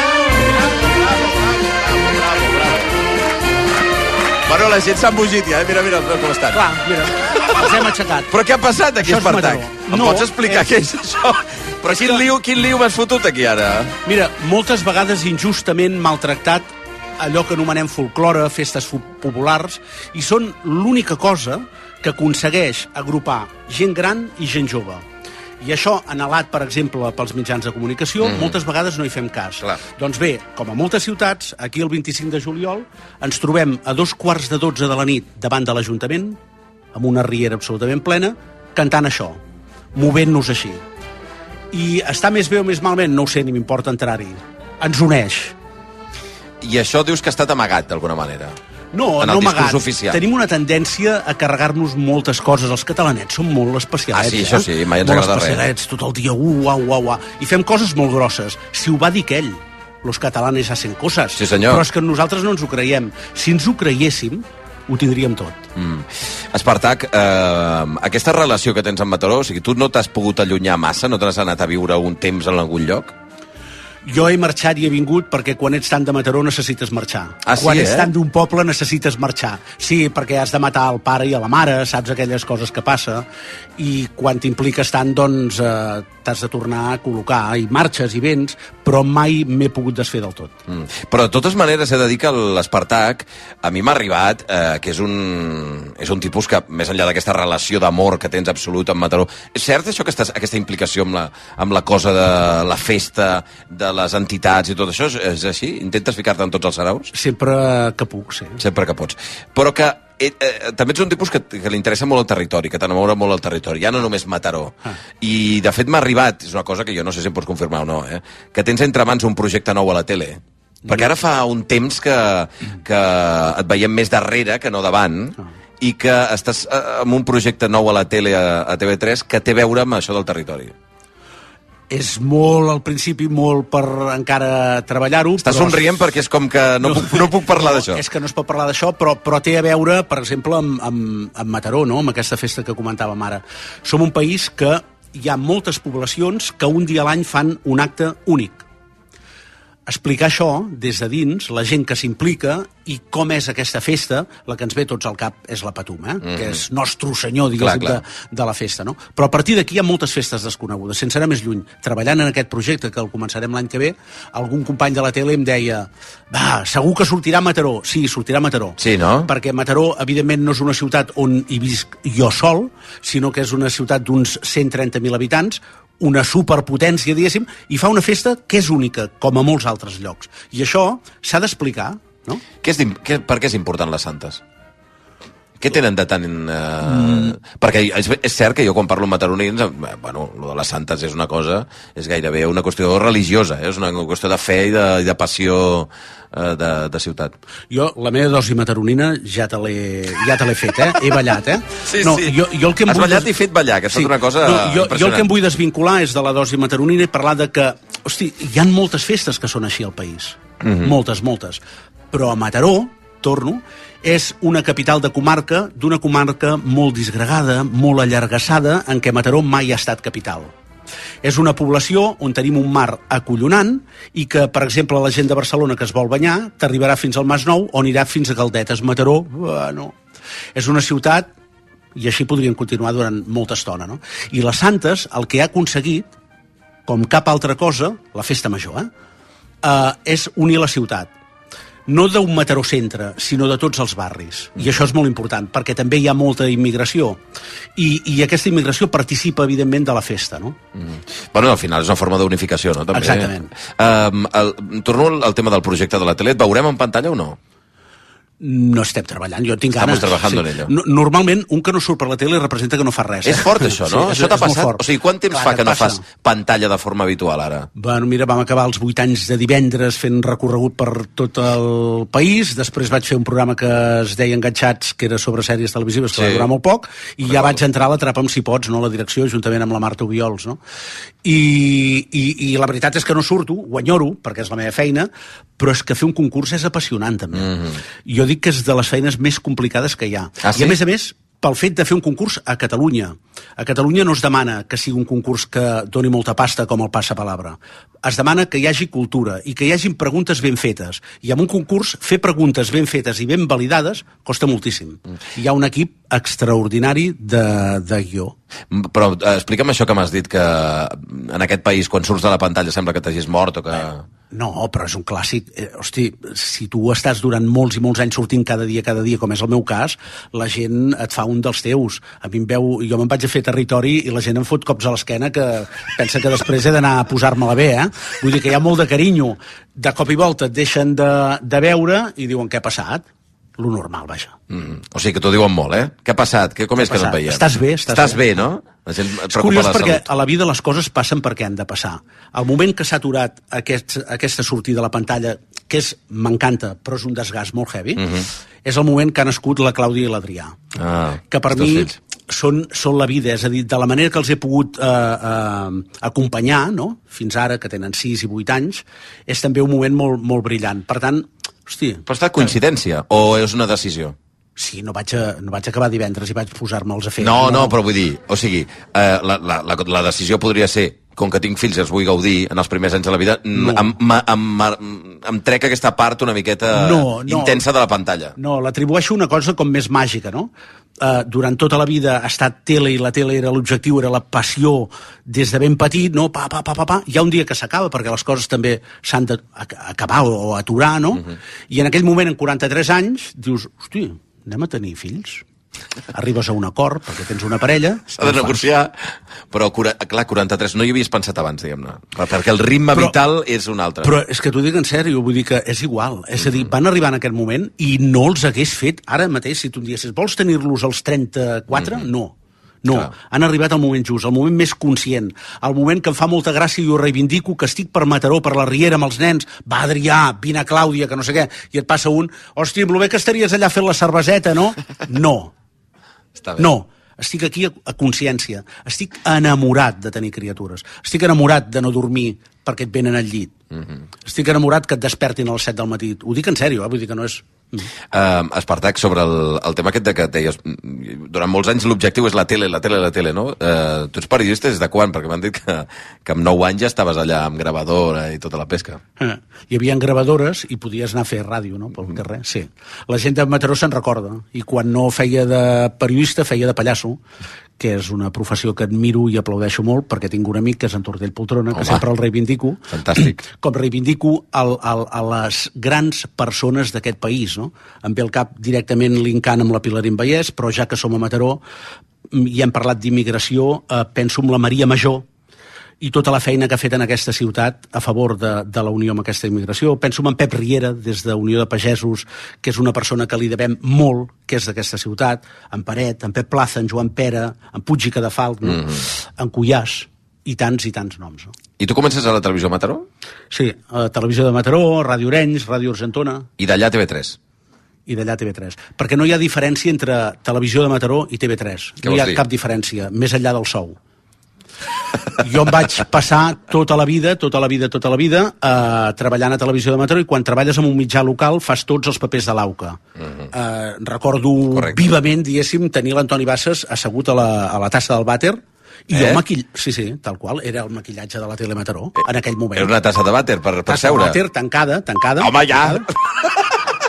Bueno, la gent s'ha embogit ja, eh? Mira, mira com estan. Clar, mira, els hem aixecat. Però què ha passat aquí, Espartac? Em no, pots explicar és... què és això? Però quin liu, quin liu m'has fotut aquí ara? Mira, moltes vegades injustament maltractat allò que anomenem folklore, festes populars, i són l'única cosa que aconsegueix agrupar gent gran i gent jove. I això, anhelat, per exemple, pels mitjans de comunicació, mm. moltes vegades no hi fem cas. Clar. Doncs bé, com a moltes ciutats, aquí el vint-i-cinc de juliol ens trobem a dos quarts de dotze de la nit davant de l'Ajuntament, amb una riera absolutament plena, cantant això, movent-nos així. I està més bé o més malament, no ho sé, ni m'importa entrar-hi. Ens uneix. I això dius que ha estat amagat, d'alguna manera? No, en no amagat. Oficial. Tenim una tendència a carregar-nos moltes coses. Els catalanets són molt especialets. Ah, sí, això sí, mai ens molt agrada especialets, res. Tot el dia, uh, uau, uau, uau. I fem coses molt grosses. Si ho va dir aquell, los catalanes hacen coses. Sí, senyor. Però és que nosaltres no ens ho creiem. Si ens ho creiéssim, ho tindríem tot. Mm. Espartac, eh, aquesta relació que tens amb Mataró, o sigui, tu no t'has pogut allunyar massa? No t'has anat a viure un temps en algun lloc? Jo he marxat i he vingut perquè quan ets tant de Mataró necessites marxar. Ah, sí, quan eh? ets tant d'un poble necessites marxar. Sí, perquè has de matar el pare i a la mare, saps aquelles coses que passa, i quan t'impliques tant, doncs, eh, t'has de tornar a col·locar, i marxes i vens, però mai m'he pogut desfer del tot. Mm. Però de totes maneres he de dir que l'Espartac a mi m'ha arribat eh, que és un, és un tipus que, més enllà d'aquesta relació d'amor que tens absolut amb Mataró, és cert això, que estàs, aquesta implicació amb la, amb la cosa de la festa, de les entitats i tot això, és així? Intentes ficar-te en tots els saraus? Sempre que puc, sí. Sempre que pots. Però que eh, eh, també ets un tipus que, que li interessa molt el territori, que t'enamora molt el territori, ja no només Mataró. Ah. I, de fet, m'ha arribat, és una cosa que jo no sé si em pots confirmar o no, eh, que tens entre mans un projecte nou a la tele. Perquè ara fa un temps que, que et veiem més darrere que no davant, ah. i que estàs eh, amb un projecte nou a la tele, a, a T V tres, que té a veure amb això del territori. És molt, al principi, molt per encara treballar-ho. Estàs però... somrient perquè és com que no, no, puc, no puc parlar no, d'això. És que no es pot parlar d'això, però, però té a veure, per exemple, amb, amb, amb Mataró, no? Amb aquesta festa que comentàvem ara. Som un país que hi ha moltes poblacions que un dia a l'any fan un acte únic. explicar això des de dins, la gent que s'implica i com és aquesta festa, la que ens ve tots al cap és la Patum, eh? Mm. que és nostre senyor, diguéssim, de, de la festa. No? Però a partir d'aquí hi ha moltes festes desconegudes, sense anar més lluny. Treballant en aquest projecte, que el començarem l'any que ve, algun company de la tele em deia va, segur que sortirà a Mataró. Sí, sortirà a Mataró. Sí, no? Perquè Mataró, evidentment, no és una ciutat on hi visc jo sol, sinó que és una ciutat d'uns cent trenta mil habitants, una superpotència, diguéssim, i fa una festa que és única, com a molts altres llocs. I això s'ha d'explicar, no? Què és, què, per què és important les santes? Què tenen de tan... Eh... Mm. Perquè és, és cert que jo quan parlo amb mataronins, eh, bueno, lo de les santes és una cosa, és gairebé una qüestió religiosa, eh? És una qüestió de fe i de, i de passió eh, de, de ciutat. Jo, la meva dosi mataronina ja te l'he ja te l'he fet, eh? He ballat, eh? Sí, no, sí. Jo, jo el que em Has vull ballat des... i fet ballar, que és sí. una cosa no, jo, impressionant. Jo el que em vull desvincular és de la dosi mataronina i parlar de que, hosti, hi ha moltes festes que són així al país. Mm-hmm. Moltes, moltes. Però a Mataró, torno, és una capital de comarca, d'una comarca molt disgregada, molt allargassada, en què Mataró mai ha estat capital. És una població on tenim un mar acollonant i que, per exemple, la gent de Barcelona que es vol banyar t'arribarà fins al Masnou o anirà fins a Caldetes. Mataró, bueno, és una ciutat, i així podríem continuar durant molta estona, no? I les Santes, el que ha aconseguit, com cap altra cosa, la festa major, eh? Uh, és unir la ciutat. No d'un Mataró centre, sinó de tots els barris. I això és molt important, perquè també hi ha molta immigració. I, i aquesta immigració participa, evidentment, de la festa, no? Mm. Bueno, al final és una forma d'unificació, no? També. Exactament. Um, el, torno al tema del projecte de la tele. Et veurem en pantalla o no? No estem treballant, jo tinc Estamos ganes. trabajando sí. en ello. No, normalment, un que no surt per la tele representa que no fa res. Eh? És fort, això, no? Sí, això t'ha passat? O sigui, quant temps Clar, fa que no passa. fas pantalla de forma habitual, ara? Bueno, mira, vam acabar els vuit anys de divendres fent recorregut per tot el país, després vaig fer un programa que es deia Enganxats, que era sobre sèries televisives, que sí. va durar molt poc, i Recordo. ja vaig entrar a l'Atrapa'm si pots, no? La direcció, juntament amb la Marta Obiols, no? I, i, i la veritat és que no surto, ho enyoro, perquè és la meva feina, però és que fer un concurs és apassionant, també. Mm-hmm. Jo dic que és de les feines més complicades que hi ha. Ah, sí? I a més a més, pel fet de fer un concurs a Catalunya. A Catalunya no es demana que sigui un concurs que doni molta pasta com el Passapalabra. Es demana que hi hagi cultura i que hi hagin preguntes ben fetes. I en un concurs, fer preguntes ben fetes i ben validades costa moltíssim. Hi ha un equip extraordinari de, de guió. Però eh, explica'm això que m'has dit, que en aquest país, quan surts de la pantalla, sembla que t'hagis mort o que... No, però és un clàssic. Eh, hosti, si tu estàs durant molts i molts anys sortint cada dia, cada dia, com és el meu cas, la gent et fa un dels teus. A mi em veu... Jo me'n vaig a fer territori i la gent em fot cops a l'esquena que pensa que després he d'anar a posar-me-la bé, eh? Vull dir que hi ha molt de carinyo. De cop i volta et deixen de, de veure i diuen què ha passat. Lo normal, vaja. Mm. O sigui que t'ho diuen molt, eh? Què ha passat? Que, com és que no et veiem? Estàs bé, estàs, estàs bé. bé, no? La gent és curiós la perquè salut. a la vida les coses passen perquè han de passar. Al moment que s'ha aturat aquest, aquesta sortida a la pantalla, que és, m'encanta, però és un desgast molt heavy, mm-hmm. és el moment que ha nascut la Clàudia i l'Adrià. Ah, que per mi són, són la vida, és a dir, de la manera que els he pogut eh, eh, acompanyar, no? Fins ara, que tenen sis i vuit anys, és també un moment molt, molt brillant. Per tant, hosti... Però ha estat coincidència o és una decisió? Sí, no vaig, a, no vaig acabar divendres i vaig posar-me'ls a fer... No, no, però vull dir, o sigui, eh, la, la, la, la decisió podria ser, com que tinc fills i els vull gaudir en els primers anys de la vida, no. em, em, em, em trec aquesta part una miqueta no, no. intensa de la pantalla. No, l'atribueixo una cosa com més màgica, no? Uh, durant tota la vida ha estat tele i la tele era l'objectiu, era la passió des de ben petit, no? Pa, pa, pa, pa, pa. Hi ha un dia que s'acaba perquè les coses també s'han d'acabar o aturar, no? Uh-huh. I en aquell moment, en quaranta-tres anys, dius, hosti, anem a tenir fills? Arribes a un acord perquè tens una parella... S'ha de negociar, però clar, quaranta-tres no hi havies pensat abans, diguem-ne, perquè el ritme però, vital és un altre. Però és que t'ho dic en sèrio, vull dir que és igual, és a dir, van arribar en aquest moment i no els hagués fet ara mateix, si tu em diguessis, vols tenir-los als trenta-quatre? Mm-hmm. No. No, clar. Han arribat al moment just, al moment més conscient, al moment que em fa molta gràcia i ho reivindico, que estic per Mataró, per la Riera, amb els nens, va Adrià, vine Clàudia, que no sé què, i et passa un, hòstia, amb lo bé que estaries allà fent la cerveseta, no? No. Està bé. No, estic aquí a, a consciència, estic enamorat de tenir criatures, estic enamorat de no dormir perquè et venen al llit, mm-hmm. estic enamorat que et despertin a les set del matí, ho dic en sèrio, eh? Vull dir que no és Mm. Uh, Espartac, sobre el, el tema aquest de que deies, durant molts anys l'objectiu és la tele, la tele, la tele, no? Uh, tu ets periodista des de quan? Perquè m'han dit que, que amb nou anys ja estaves allà amb gravadora i tota la pesca. Eh, hi havia gravadores i podies anar a fer ràdio, no?, pel mm. carrer, sí. La gent de Mataró se'n recorda, i quan no feia de periodista, feia de pallasso, que és una professió que admiro i aplaudeixo molt, perquè tinc un amic que és en Tortell Poltrona, que Home. sempre el reivindico. Fantàstic. Com reivindico el, el, a les grans persones d'aquest país, no? Em ve al cap directament l'Incant amb la Pilarín Vallès, però ja que som a Mataró i hem parlat d'immigració, eh, penso en la Maria Major, i tota la feina que ha fet en aquesta ciutat a favor de, de la Unió amb aquesta immigració. Penso en Pep Riera, des de Unió de Pagesos, que és una persona que li devem molt, que és d'aquesta ciutat, en Paret, en Pep Plaza, en Joan Pera, en Puig i Cadafalc, no? mm-hmm. en Cuyàs, i tants i tants noms. No? I tu comences a la televisió de Mataró? Sí, a la televisió de Mataró, Ràdio Arenys, Ràdio Argentona... I d'allà T V tres? I d'allà T V tres. Perquè no hi ha diferència entre televisió de Mataró i T V tres. Què no hi ha dir? cap diferència, més enllà del sou. Jo em vaig passar tota la vida, tota la vida, tota la vida eh, treballant a Televisió de Mataró, i quan treballes en un mitjà local fas tots els papers de l'AUCA. Uh-huh. eh, recordo Correcte. vivament, diguéssim, tenir l'Antoni Bassas assegut a la, a la tassa del vàter i eh? jo maquill... Sí, sí, tal qual, era el maquillatge de la Tele Mataró en aquell moment. Era una tassa de vàter per, per tassa seure? Tassa de vàter, tancada, tancada. Home, ja! Tancada.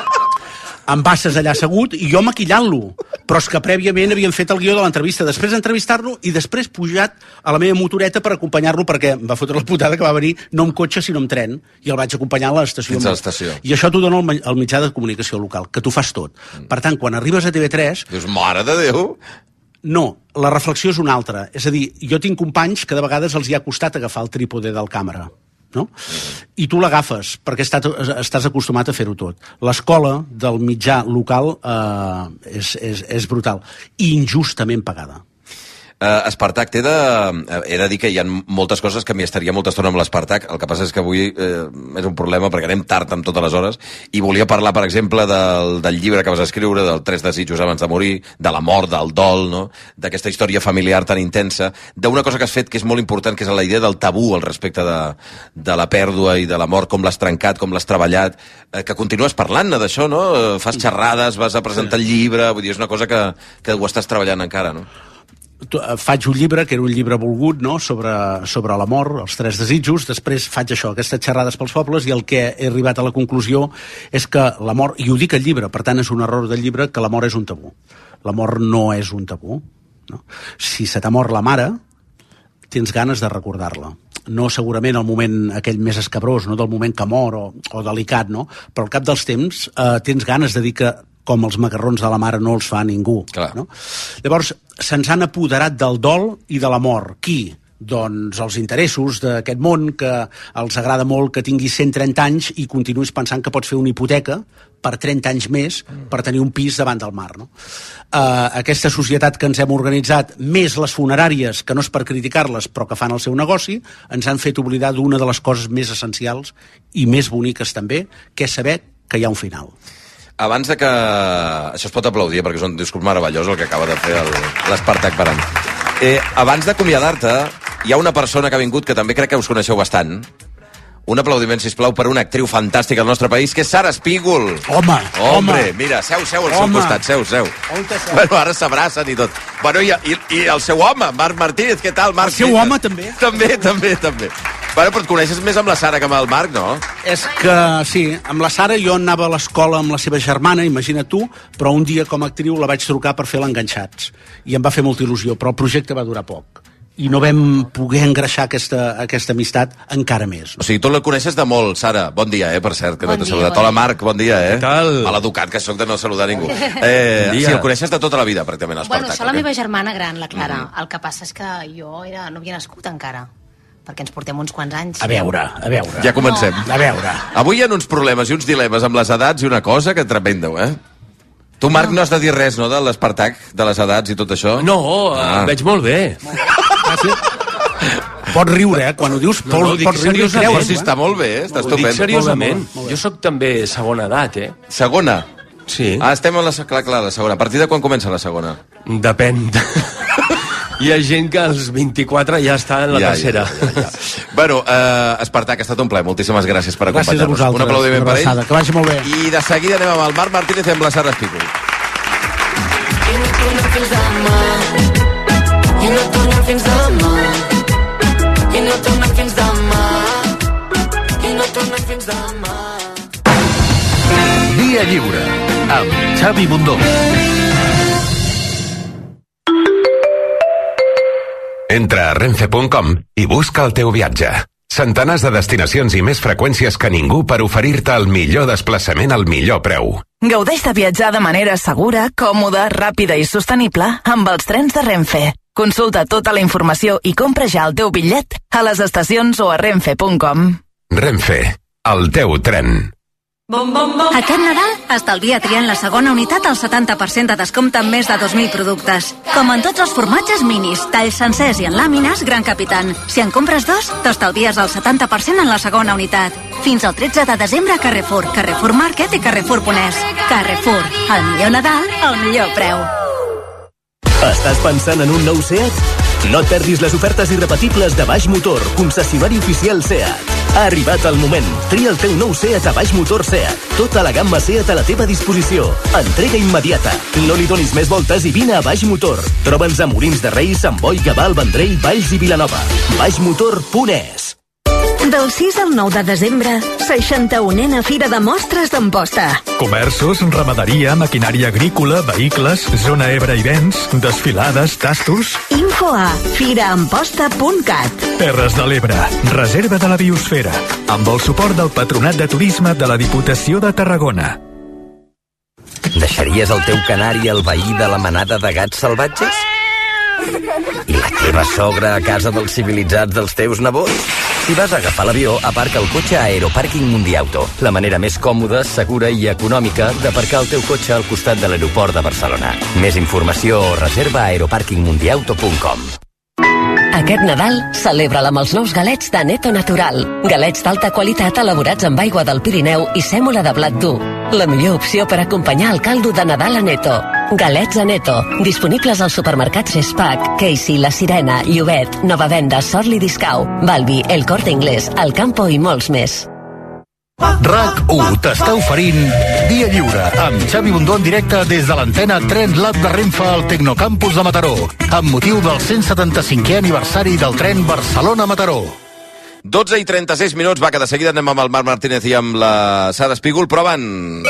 Amb Bassas allà assegut i jo maquillant-lo, però és que prèviament havien fet el guió de l'entrevista, després d'entrevistar-lo i després pujat a la meva motoreta per acompanyar-lo, perquè em va fotre la putada que va venir no amb cotxe sinó amb tren, i el vaig acompanyar a l'estació. Fins a l'estació. I això t'ho dona el, el mitjà de comunicació local, que tu fas tot. Mm. Per tant, quan arribes a T V tres... Dius, mare de Déu! No, la reflexió és una altra. És a dir, jo tinc companys que de vegades els hi ha costat agafar el trípode del càmera, no? I tu l'agafes perquè estàs, estàs acostumat a fer-ho tot. L'escola del mitjà local eh, és, és, és brutal i injustament pagada. Uh, Espartac, t'he de, uh, he de dir que hi ha moltes coses que m'hi estaria molta estona amb l'Espartac. El que passa és que avui uh, és un problema perquè anem tard amb totes les hores i volia parlar, per exemple, del, del llibre que vas escriure, del Tres desitjos abans de morir, de la mort, del dol, no? D'aquesta història familiar tan intensa, d'una cosa que has fet que és molt important, que és la idea del tabú al respecte de, de la pèrdua i de la mort, com l'has trencat, com l'has treballat, uh, que continues parlant d'això, no? Uh, fas xerrades, vas a presentar el llibre, vull dir, és una cosa que, que ho estàs treballant encara, no? Faig un llibre, que era un llibre volgut, no?, sobre, sobre la mort, els tres desitjos, després faig això, aquestes xerrades pels pobles, i el que he arribat a la conclusió és que la mort, i ho dic al llibre, per tant és un error del llibre, que la mort és un tabú. La mort no és un tabú. No? Si se t'ha mort la mare, tens ganes de recordar-la. No segurament el moment aquell més escabrós, no?, del moment que mor o, o delicat, no?, però al cap dels temps eh, tens ganes de dir que com els macarrons de la mare no els fa ningú. No? Llavors, se'ns han apoderat del dol i de la mort. Qui? Doncs els interessos d'aquest món, que els agrada molt que tinguis cent trenta anys i continuïs pensant que pots fer una hipoteca per trenta anys més per tenir un pis davant del mar. No? Uh, aquesta societat que ens hem organitzat, més les funeràries, que no és per criticar-les, però que fan el seu negoci, ens han fet oblidar d'una de les coses més essencials i més boniques també, que és saber que hi ha un final. Abans de que... Això es pot aplaudir, perquè és un discurs meravellós el que acaba de fer l'Espartac Baran. Eh, abans d'acomiadar-te, hi ha una persona que ha vingut que també crec que us coneixeu bastant. Un aplaudiment, sisplau, per una actriu fantàstica al nostre país, que és Sara Espígol. Home, home. Hombre, mira, seu, seu al seu costat, seu, seu. Bueno, ara s'abracen i tot. Bueno, i, i, i el seu home, Marc Martínez, què tal, Marc? El seu home, també? També, també, també. Bueno, però et coneixes més amb la Sara que amb el Marc, no? És que, sí, amb la Sara jo anava a l'escola amb la seva germana, imagina't tu, però un dia com a actriu la vaig trucar per fer l'Enganxats. I em va fer molta il·lusió, però el projecte va durar poc. I no vam poder engreixar aquesta, aquesta amistat encara més. O sigui, tu la coneixes de molt, Sara. Bon dia, eh, per cert, que bon no t'he saludat. Bon Hola, Marc, bon dia, eh? Què tal? Maleducat que sóc de no saludar ningú. Eh, bon sí, el coneixes de tota la vida, pràcticament, Espartac. Bueno, això la meva germana gran, la Clara. Mm-hmm. El que passa és que jo era, no havia nascut encara, perquè ens portem uns quants anys. A veure, a veure. Ja comencem. No. A veure. Avui hi ha uns problemes i uns dilemes amb les edats i una cosa que tremendo, eh? Tu, Marc, no, no has de dir res, no?, de l'Espartac, de les edats i tot això? No, ah. em veig molt bé. Gràcies. Pots riure, eh? Quan ho dius, no, no, pots riure i creure. Sí, està molt bé, eh? Està estupendo. Ho dic seriosament. Molt bé, molt bé. Jo sóc també segona edat, eh? Segona? Sí. Ah, estem a la, clar, clar, la segona. A partir de quan comença la segona? Depèn. hi ha gent que als vint-i-quatre ja està en la Ja, tercera. ja, ja, ja. Bueno, eh, Espartac, ha estat un plaer. Moltíssimes gràcies per Gràcies a acompanyar-nos. vosaltres. Un aplaudiment per ell. Que vagi molt bé. I de seguida anem amb el Marc Martínez i amb la Sara Espígol. I no tornem fins demà. I no tornem fins demà. I no tornem fins demà. I no tornem fins demà. Via Lliure, amb Xavi Bundó. Entra a renfe punt com i busca el teu viatge. Centenars de destinacions i més freqüències que ningú per oferir-te el millor desplaçament al millor preu. Gaudeix de viatjar de manera segura, còmoda, ràpida i sostenible amb els trens de Renfe. Consulta tota la informació i compra ja el teu bitllet a les estacions o a renfe punt com. Renfe, el teu tren. Aquest Nadal estalvia triant la segona unitat al setanta per cent de descompte amb més de dos mil productes. Com en tots els formatges minis, talls sencers i en làmines, Gran Capitan. Si en compres dos, t'estalvies el setanta per cent en la segona unitat. Fins al tretze de desembre a Carrefour, Carrefour Market i Carrefour Ponès. Carrefour, el millor Nadal al millor preu. Estàs pensant en un nou SEAT? No et perdis les ofertes irrepetibles de Baix Motor, concessionari oficial SEAT. Ha arribat el moment. Tria el teu nou SEAT a Baix Motor SEAT. Tota la gamma SEAT a la teva disposició. Entrega immediata. No li donis més voltes i vine a Baix Motor. Troba'ns a Molins de Rei, Sant Boi, Gavà, Vendrell, Valls i Vilanova. baix motor punt es. Del sis al nou de desembre, seixanta-unena Fira de Mostres d'Amposta. Comerços, ramaderia, maquinària agrícola, vehicles, zona Ebre i Vents, desfilades, tastos... Info a firaamposta punt cat. Terres de l'Ebre, reserva de la biosfera, amb el suport del Patronat de Turisme de la Diputació de Tarragona. Deixaries el teu canari al veí de la manada de gats salvatges? I la teva sogra a casa dels civilitzats dels teus nebots? Si vas a agafar l'avió, aparca el cotxe a Aeropàrquing Mundiauto, la manera més còmoda, segura i econòmica d'aparcar el teu cotxe al costat de l'aeroport de Barcelona. Més informació o reserva a aeropàrquing mundiauto punt com. Aquest Nadal, celebra'l amb els nous galets de Neto Natural. Galets d'alta qualitat elaborats amb aigua del Pirineu i sèmola de blat dur. La millor opció per acompanyar el caldo de Nadal a Neto. Galets a Neto, disponibles als supermercats Gespac, Casey, La Sirena, Llobet, Nova Venda, Sorli Discau, Balbi, El Corte Inglés, El Campo i molts més. RAC u t'està oferint Dia Lliure amb Xavi Bundó en directe des de l'antena Tren Lab de Renfe al Tecnocampus de Mataró amb motiu del cent setanta-cinquè aniversari del tren Barcelona-Mataró. dotze i trenta-sis minuts, va, que de seguida anem amb el Marc Martínez i amb la Sara Espígol, però van...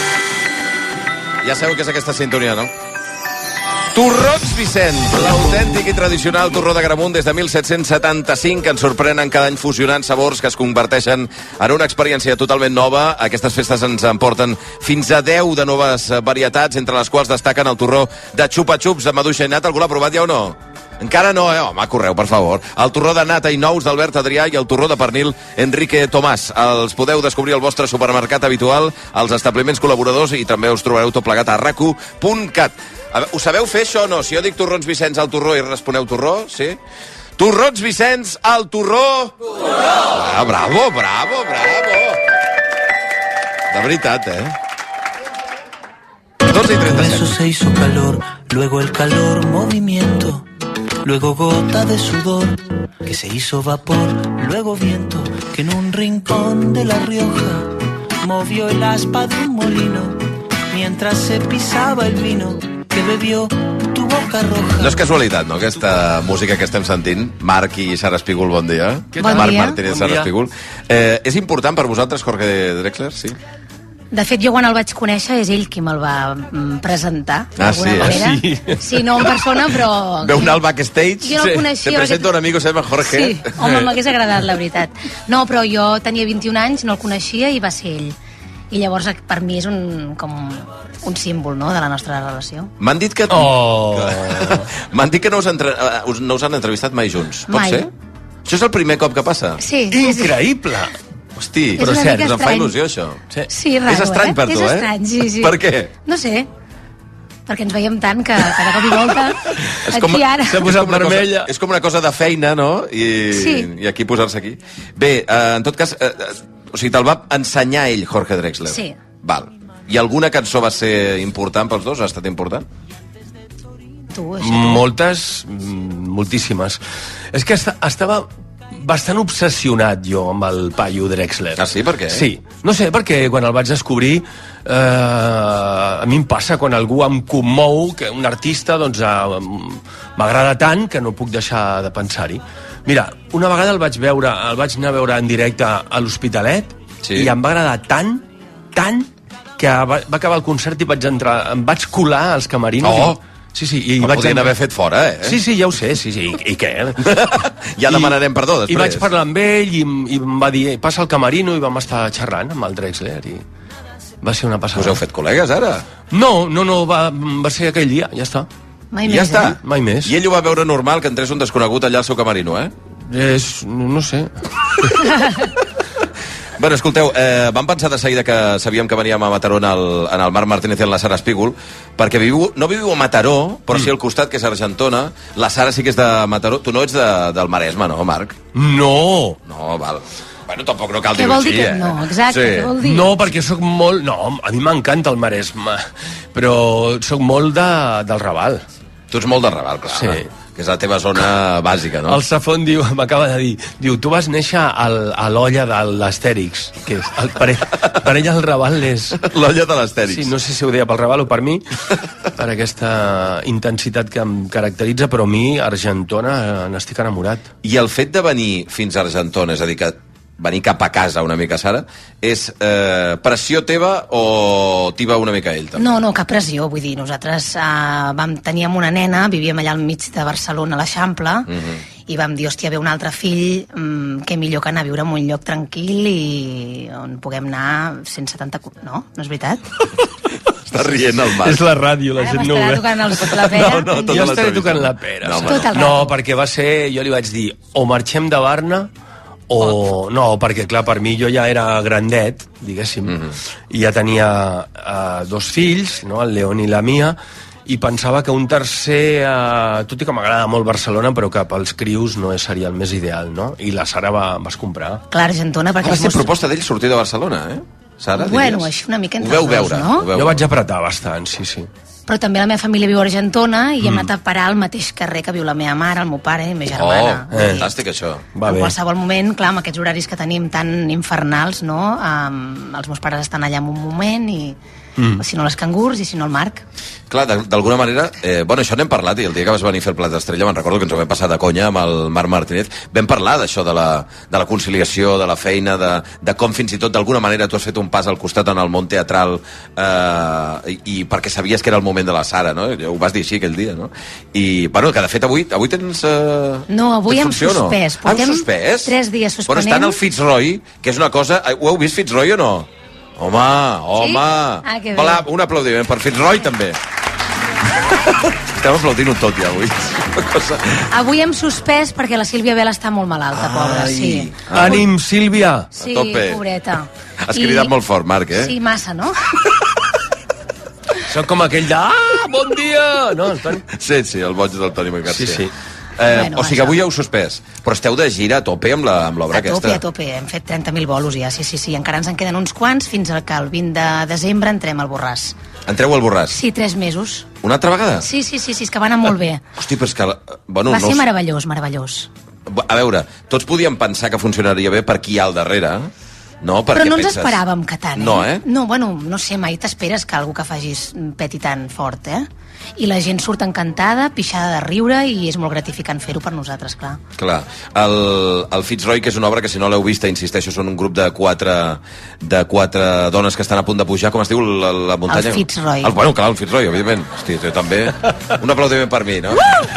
Ja sabeu que és aquesta sintonia, no? Torrons Vicenç, l'autèntic i tradicional torró de Gramunt des de mil set-cents setanta-cinc, que ens sorprenen cada any fusionant sabors que es converteixen en una experiència totalment nova. Aquestes festes ens emporten fins a deu de noves varietats, entre les quals destaquen el torró de xupa-xups de maduixa i nata. Algú l'ha provat ja o no? Encara no, eh? Home, correu, per favor. El torró de nata i nous d'Albert Adrià i el torró de pernil Enrique Tomàs. Els podeu descobrir al vostre supermercat habitual, als establiments col·laboradors, i també us trobareu tot plegat a rac u punt cat. Ho sabeu fer, això o no? Si jo dic Torrons Vicenç al torró i responeu torró, sí? Torrons Vicenç al torró... Torró! Ah, bravo, bravo, bravo! De veritat, eh? dotze i trenta-set. Eso se hizo calor, luego el calor movimiento, luego gota de sudor, que se hizo vapor, luego viento, que en un rincón de La Rioja movió el aspa de un molino, mientras se pisaba el vino que bebió tu boca roja. No és casualitat, no?, aquesta música que estem sentint. Marc i Sara Espígol, bon dia. Bon Marc dia. Martínez, Bon Sara dia. Espígol. Eh, és important per vosaltres, Jorge Drexler, sí? De fet, jo quan el vaig conèixer és ell qui me'l va mm, presentar, Ah, d'alguna sí, eh? manera. Sí. Sí, no en persona, però... Veu anar al backstage? Jo no el coneixia, Te presento perquè- un amigo, se llama Jorge. Sí, home, m'hagués agradat, la veritat. No, però jo tenia vint-i-un anys, no el coneixia i va ser ell. I llavors per mi és un, com un símbol, no?, de la nostra relació. M'han dit que... Oh. que... M'han dit que no us, entre... eh, us- no us han entrevistat mai junts. Pot Mai. ser? Això és el primer cop que passa? Sí, sí, sí. Increïble! Hosti, És una cert, mica us en fa estrany. il·lusió, això. Sí, raro, És estrany eh? per tu, És eh? estrany, sí, sí. Per què? No sé, perquè ens veiem tant que cada cop i volta És com, aquí ara. és com una cosa, és com una cosa de feina, no? I, Sí. i aquí posar-se aquí. Bé, eh, en tot cas, eh, eh, o sigui, te'l va ensenyar ell, Jorge Drexler. Sí. Val. I alguna cançó va ser important pels dos? Ha estat important? Tu, Moltes, mm, moltíssimes. És que est estava bastant obsessionat jo amb el paio Drexler. Ah, sí? Per què? Sí. No sé, perquè quan el vaig descobrir eh, a mi em passa quan algú em commou, que un artista doncs eh, m'agrada tant que no puc deixar de pensar-hi. Mira, una vegada el vaig veure, el vaig anar a veure en directe a l'Hospitalet sí. i em va agradar tant, tant, que va, va acabar el concert i vaig entrar, em vaig colar als camarinos. Oh! I, sí, sí, i el vaig podien haver fet fora, eh? Sí, sí, ja ho sé, sí, sí, i, i què? Ja demanarem perdó, després. I vaig parlar amb ell i, i em va dir, passa al camerino, i vam estar xerrant amb el Drexler i va ser una passada. Us heu fet col·legues, ara? No, no, no, va, va ser aquell dia, ja està. Mai ja més, està. Eh? Mai més. I ell ho va veure normal que entrés un desconegut allà al seu camerino, eh? És... no sé. Bueno, escolteu, eh, vam pensar de seguida que sabíem que veníem a Mataró en el, en el Marc Martínez i en la Sara Espígol, perquè viu, no viviu a Mataró, però mm. sí al costat, que és Argentona. La Sara sí que és de Mataró. Tu no ets de, del Maresme, no, Marc? No! No, val. Bueno, tampoc no cal dir-ho així, que... eh? No, exacte, sí. Què vol dir? No, perquè sóc molt... No, a mi m'encanta el Maresme, però sóc molt de, del Raval. Tu ets molt del Raval, clar. Sí. Que és la teva zona bàsica, no? El Safon diu, m'acaba de dir, diu, tu vas néixer al, a l'olla de l'Astèrix, que és el, per, ell, per ell el Raval és... L'olla de l'Astèrix. Sí, no sé si ho deia pel Raval o per mi, per aquesta intensitat que em caracteritza, però a mi, Argentona, n'estic enamorat. I el fet de venir fins a Argentona, és a dir, que venir cap a casa una mica, Sara, és eh, pressió teva o t'hi va una mica ell, també? No, no, cap pressió, vull dir, nosaltres eh, vam, teníem una nena, vivíem allà al mig de Barcelona, a l'Eixample, uh -huh. i vam dir, hòstia, ve un altre fill, mmm, què millor que anar a viure en un lloc tranquil i on puguem anar cent setanta... No? No és veritat? Està rient el Marc. És la ràdio, la gent no ho veu. Tocant el, la pera? No, no, jo estaré tocant la pera. No, Tot el no, perquè va ser... Jo li vaig dir, o marxem de Barna, o no, perquè clar, per mi jo ja era grandet, diguéssim, mm -hmm. i ja tenia uh, dos fills, no? El León i la Mia, i pensava que un tercer, uh, tot i que m'agrada molt Barcelona, però que pels crios no seria el més ideal, no? I la Sara va, vas comprar. Clar, Argentona, perquè... Va ser proposta d'ell sortir de Barcelona, eh? Sara, bueno, diries? així una mica entre ho veu els dos, veure, no? Ho veu jo vaig apretar bastant, sí, sí. Però també la meva família viu a Argentona i mm. hem anat a parar al mateix carrer que viu la meva mare, el meu pare i la meva germana. Oh, eh. fantàstic, això. Va en bé. qualsevol moment, clar, amb aquests horaris que tenim tan infernals, no? Um, els meus pares estan allà en un moment i... Mm. Si no les cangurs i si no el Marc. Clar, d'alguna manera, eh, bueno, això n'hem parlat, i el dia que vas venir a fer el Plat d'Estrella me'n recordo que ens ho vam passar de conya amb el Marc Martínez, vam parlar d'això de, la, de la conciliació, de la feina, de, de com fins i tot d'alguna manera tu has fet un pas al costat en el món teatral eh, i, i perquè sabies que era el moment de la Sara, no? Ho vas dir així aquell dia, no? I, bueno, que de fet avui, avui tens... Eh, no, avui hem funció, suspès. No? Ah, hem suspès? Tres dies suspenem. Bueno, està en el Fitzroy, que és una cosa... Ho heu vist, Fitzroy, o no? Home, home! Sí? Ah, que bé. Hola, un aplaudiment per Fitzroy, també. Estem aplaudint-ho tot, ja, avui. Cosa... Avui hem suspès perquè la Sílvia Bel està molt malalta, pobra, sí. Ànim, Sílvia! Sí, a tope. pobreta. Has cridat I... molt fort, Marc, eh? Sí, massa, no? Soc com aquell de... Ah, bon dia! No, Toni? Sí, sí, el boig del Toni García. Sí, sí. Eh, bueno, o sigui que avui ja heu suspès, però esteu de gira a tope amb l'obra aquesta. A tope, a tope, hem fet trenta mil bolos ja, sí, sí, sí, encara ens en queden uns quants fins al que el vint de desembre entrem al Borràs. Entreu al Borràs? Sí, tres mesos. Una altra vegada? Sí, sí, sí, sí, és que va anar molt bé. Hosti, però és que... Bueno, va no ser us... meravellós, meravellós. A veure, tots podíem pensar que funcionaria bé per qui hi ha al darrere, no? Però no ens penses... esperàvem que tant, eh? No, eh? No, bueno, no sé, mai t'esperes que algú que facis peti tan fort, eh? I la gent surt encantada, pixada de riure, i és molt gratificant fer-ho per nosaltres, clar. Clar. El, el Fitzroy, que és una obra que, si no l'heu vista, insisteixo, són un grup de quatre, de quatre dones que estan a punt de pujar. Com es diu la, la muntanya? El Fitzroy. El, bueno, clar, el Fitzroy, evidentment. Hosti, tu també. Un aplaudiment per mi, no?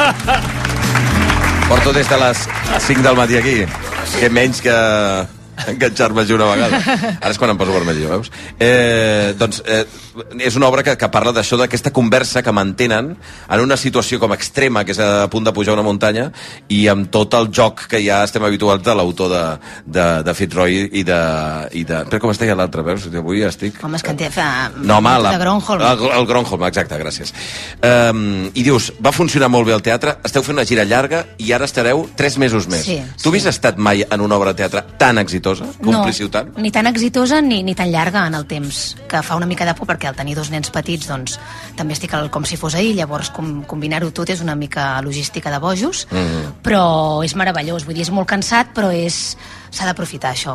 Porto des de les cinc del matí aquí. Que menys que... enganxar-me una vegada. Ara és quan em poso vermell, veus? Eh, doncs eh, és una obra que, que parla d'això, d'aquesta conversa que mantenen en una situació com extrema, que és a punt de pujar una muntanya, i amb tot el joc que ja estem habituats de l'autor de, de, de Fitzroy i de, i de... Però com es deia l'altre, veus? Avui estic... Home, és que en té... Fa... No, home, la... de Gronholm. El, el Gronholm, exacte, gràcies. Um, I dius, va funcionar molt bé el teatre, esteu fent una gira llarga i ara estareu tres mesos més. Sí, tu sí. havies estat mai en una obra de teatre tan exitosa exitosa? Complici-ho tant? No, ni tan exitosa ni, ni tan llarga en el temps, que fa una mica de por perquè al tenir dos nens petits doncs també estic al, com si fos ahir, llavors com, combinar-ho tot és una mica logística de bojos, mm. però és meravellós, vull dir, és molt cansat, però és s'ha d'aprofitar això.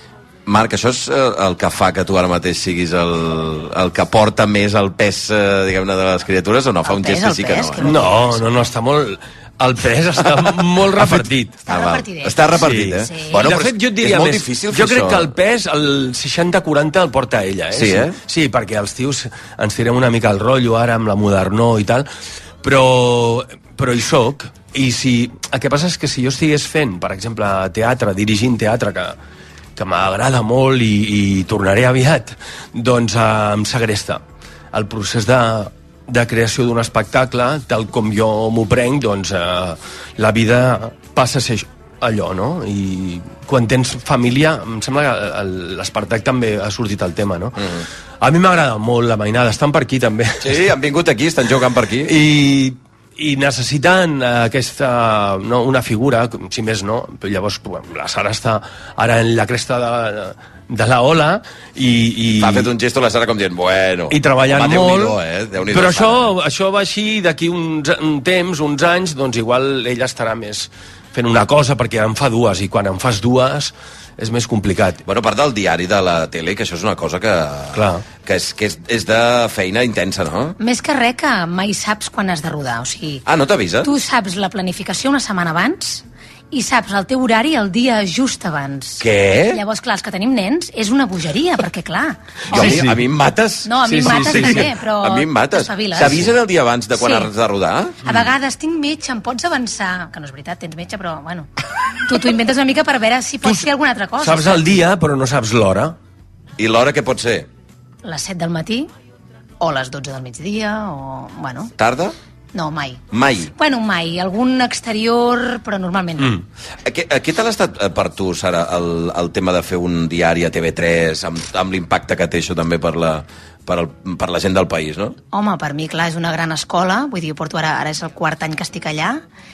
Marc, això és el que fa que tu ara mateix siguis el, el que porta més el pes, diguem-ne, de les criatures, o no? Fa un gest que sí que no. Eh? No, no, no, està molt... El pes està molt repartit. Està repartit. Està repartit, eh? Sí. Bueno, de fet, jo et diria és molt més. difícil fer jo crec això. que el pes, el seixanta quaranta el porta ella, eh? Sí, eh? Sí, perquè els tios ens tirem una mica el rotllo ara amb la modernor i tal, però, però hi soc. I si... El que passa és que si jo estigués fent, per exemple, teatre, dirigint teatre, que, que m'agrada molt i, i tornaré aviat, doncs eh, em segresta. El procés de... de creació d'un espectacle, tal com jo m'ho prenc, doncs eh, la vida passa a ser allò, no? I quan tens família, em sembla que l'Espartac també ha sortit el tema, no? Mm. A mi m'agrada molt la mainada, estan per aquí també. Sí, han vingut aquí, estan jugant per aquí. I, i necessiten aquesta, no, una figura, si més no, però llavors la Sara està ara en la cresta de... de la ola i... i... Ha fet un gesto a la Sara com dient, bueno... I treballant home, molt, eh? però això, això va així d'aquí uns un temps, uns anys, doncs igual ella estarà més fent una cosa, perquè en fa dues, i quan en fas dues és més complicat. Bueno, a part del diari de la tele, que això és una cosa que, Clar. que, és, que és, és de feina intensa, no? Més que res que mai saps quan has de rodar, o sigui... Ah, no t'avisa? Tu saps la planificació una setmana abans i saps el teu horari el dia just abans. Què? Llavors, clar, els que tenim nens és una bogeria, perquè, clar... Jo, sí, sí. A mi em mates. No, a mi sí, em mates sí, sí, també, sí. però... A mi em mates. T'avisen el dia abans de quan sí. has de rodar? A vegades tinc metge, em pots avançar... Que no és veritat, tens metge, però, bueno... Tu t'ho inventes una mica per veure si pots fer alguna altra cosa. Saps el dia, però no saps l'hora. I l'hora què pot ser? Les set del matí, o les dotze del migdia, o... Bueno... Tarda? No, mai. Mai? Bueno, mai. Algun exterior, però normalment no. Mm. Què, què tal ha estat per tu, Sara, el, el tema de fer un diari a T V tres, amb, amb l'impacte que té això també per la, per, el, per la gent del país, no? Home, per mi, clar, és una gran escola. Vull dir, jo porto ara, ara és el quart any que estic allà,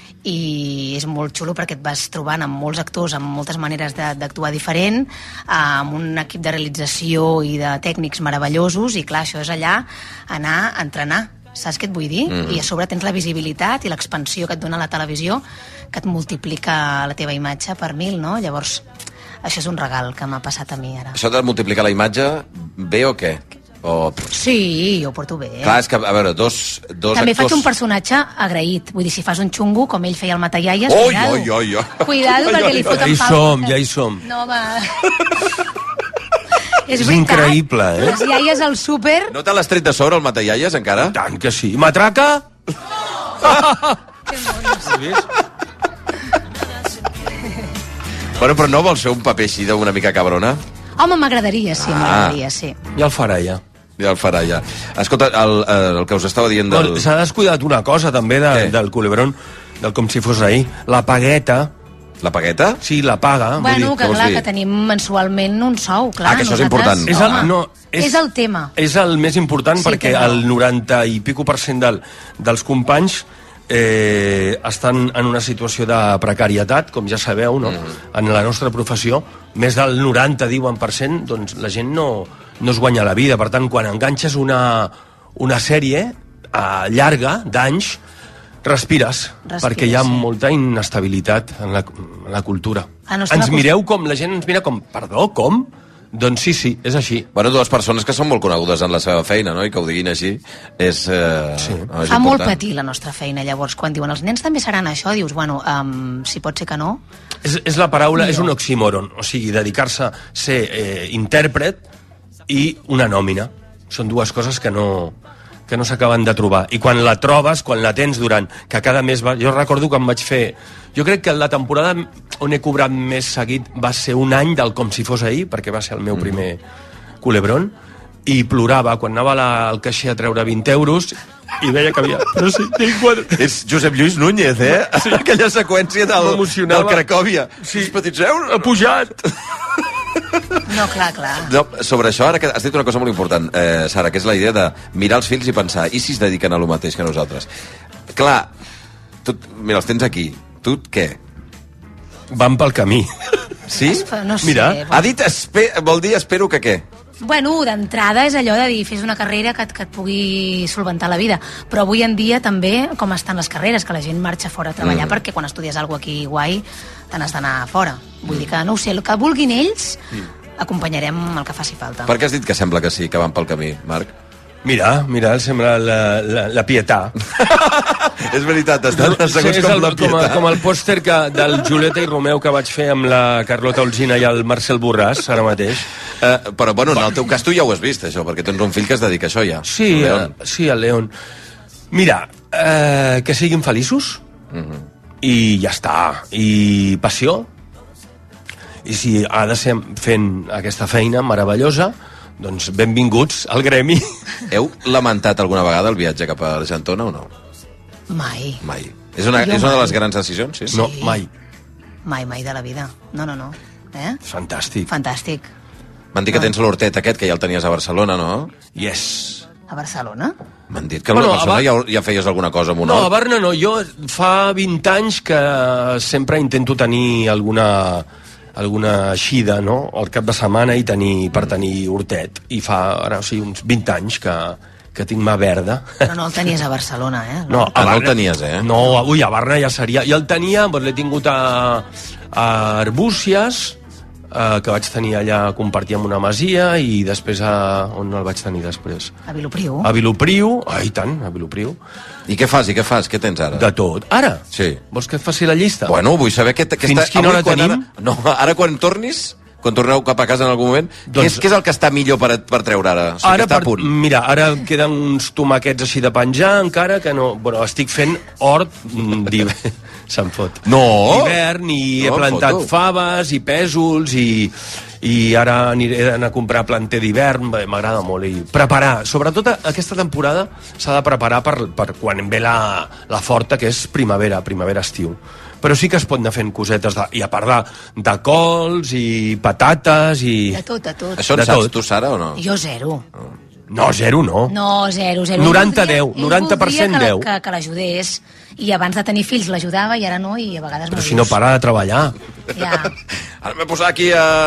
i és molt xulo perquè et vas trobant amb molts actors, amb moltes maneres d'actuar diferent, amb un equip de realització i de tècnics meravellosos, i clar, això és allà anar a entrenar. Saps què et vull dir? Mm. I a sobre tens la visibilitat i l'expansió que et dona la televisió, que et multiplica la teva imatge per mil, no? Llavors, això és un regal que m'ha passat a mi ara. Això de multiplicar la imatge, bé o què? O... Sí, jo ho porto bé. Clar, és que, a veure, dos, dos També actors... faig un personatge agraït. Vull dir, si fas un xungo, com ell feia el Matallaies, oi, cuidado. Oi, oi, oi. Cuidado, perquè li foten pau. Ja hi som, ja hi som. No, va... És, és veritat, increïble, eh? Les iaies al súper... No te l'has tret de sobre, el Matallaies, encara? Tant que sí. Matraca? Bueno, però no vols fer un paper així d'una mica cabrona? Home, m'agradaria, sí, Ah. m'agradaria, sí. Ja el farà, ja. Ja el farà, ja. Escolta, el, el que us estava dient del... Well, s'ha descuidat una cosa, també, de, del culebrón, del com si fos ahir. La pagueta... La pagueta? Sí, la paga. Bueno, vull dir, que clar, que tenim mensualment un sou, clar. Ah, que això és nosaltres... important. És el, no, és, és el tema. És el més important, Sí, perquè té raó. el noranta i pico per cent del, dels companys eh, estan en una situació de precarietat, com ja sabeu, no? Mm. En la nostra professió, més del noranta, diuen, per cent, doncs la gent no, no es guanya la vida. Per tant, quan enganxes una, una sèrie eh, llarga, d'anys, respires, Respires, perquè hi ha sí. molta inestabilitat en la, en la cultura. A nostra Ens cos- mireu com, la gent ens mira com, perdó, com? Doncs sí, sí, és així. Bueno, dues persones que són molt conegudes en la seva feina, no? I que ho diguin així és... Eh, sí. no, és Fa molt important. patir la nostra feina, llavors, quan diuen els nens també seran això, dius, bueno, um, si pot ser que no... És, és la paraula, Millor. és un oxímoron, o sigui, dedicar-se a ser eh, intèrpret i una nòmina. Són dues coses que no, que no s'acaben de trobar. I quan la trobes, quan la tens durant... Que cada mes va... Jo recordo que em vaig fer... Jo crec que la temporada on he cobrat més seguit va ser un any del Com si fos ahir, perquè va ser el meu primer culebrón, i plorava quan anava la, al caixer a treure vint euros i veia que havia... No sé, tinc quatre... És Josep Lluís Núñez, eh? Sí. Aquella seqüència del, del Cracòvia. Sí. Els petits euros... Ha pujat! No, clar, clar. No, sobre això, ara que has dit una cosa molt important, eh, Sara, que és la idea de mirar els fills i pensar, i si es dediquen a lo mateix que nosaltres? Clar, tu, mira, els tens aquí. Tu què? Van pel camí. Sí? No sé. Mira, ha dit, espe vol dir espero que què? Bueno, d'entrada és allò de dir, fes una carrera que, que et pugui solventar la vida, però avui en dia també, com estan les carreres, que la gent marxa fora a treballar, mm. perquè quan estudies alguna cosa aquí guai, te n'has d'anar fora. Vull dir que, no ho sé, el que vulguin ells, mm. acompanyarem el que faci falta. Per què has dit que sembla que sí, que van pel camí, Marc? Mira, mira, sembla la, la, la Pietà. És veritat, estan asseguts sí, com el, la Pietà. Com, a, com el pòster que, del Julieta i Romeu que vaig fer amb la Carlota Olgina i el Marcel Borràs, ara mateix. Uh, però, bueno, en el teu cas tu ja ho has vist, això, perquè tens un fill que es dedica a això, ja. Sí, el, sí, el León. Mira, eh, que siguin feliços, uh-huh. i ja està. I passió. I si ha de ser fent aquesta feina meravellosa, doncs benvinguts al gremi. Heu lamentat alguna vegada el viatge cap a Argentona o no? Mai. Mai. És una, és una de les grans decisions, sí? No, mai. Mai, mai de la vida. No, no, no. Eh? Fantàstic. Fantàstic. M'han dit que tens l'hortet aquest, que ja el tenies a Barcelona, no? Yes. A Barcelona? M'han dit que Bueno, a Barcelona a Bar- ja, ja feies alguna cosa amb un No, a hort. Barna no. Jo fa vint anys que sempre intento tenir alguna alguna eixida, no?, al cap de setmana i tenir, per tenir hortet. I fa, ara, o sigui, uns vint anys que, que tinc mà verda. Però no el tenies a Barcelona, eh? No, Ah, no el tenies, eh? No, ui, a Barna ja seria... Jo el tenia, doncs l'he tingut a, a Arbúcies, eh, que vaig tenir allà, compartir amb una masia, i després a... On el vaig tenir després? A Vilopriu. A Vilopriu, ah, i tant, a Vilopriu. I què fas, i què fas? Què tens ara? De tot. Ara? Sí. Vols que et faci la llista? Bueno, vull saber què... què Fins està... quina hora avui, quan tenim? Ara... No, ara quan tornis, quan torneu cap a casa en algun moment, doncs... què, és, què és el que està millor per, per treure ara? O sigui, Ara, que està per, a punt. mira, ara em queden uns tomaquets així de penjar, encara que no... Bueno, estic fent hort d'hivern, se'n fot. No! D'hivern, i he No, plantat foto. faves i pèsols, i, i ara aniré d'anar a comprar planter d'hivern, bé, m'agrada molt. I preparar, sobretot aquesta temporada s'ha de preparar per, per quan ve la, la forta, que és primavera, primavera-estiu. Però sí que es pot anar fent cosetes, de, i a part de, de cols i patates i... De tot, de tot. Això en de saps tot. tu, Sara, o no? Jo zero. No, zero no. No, zero, zero. noranta Ell voldria- deu, noranta per cent ell voldria deu. que, la- que, que l'ajudés, i abans de tenir fills l'ajudava, i ara no, i a vegades Però no si no para de treballar. Ja. Ara m'he posat aquí a...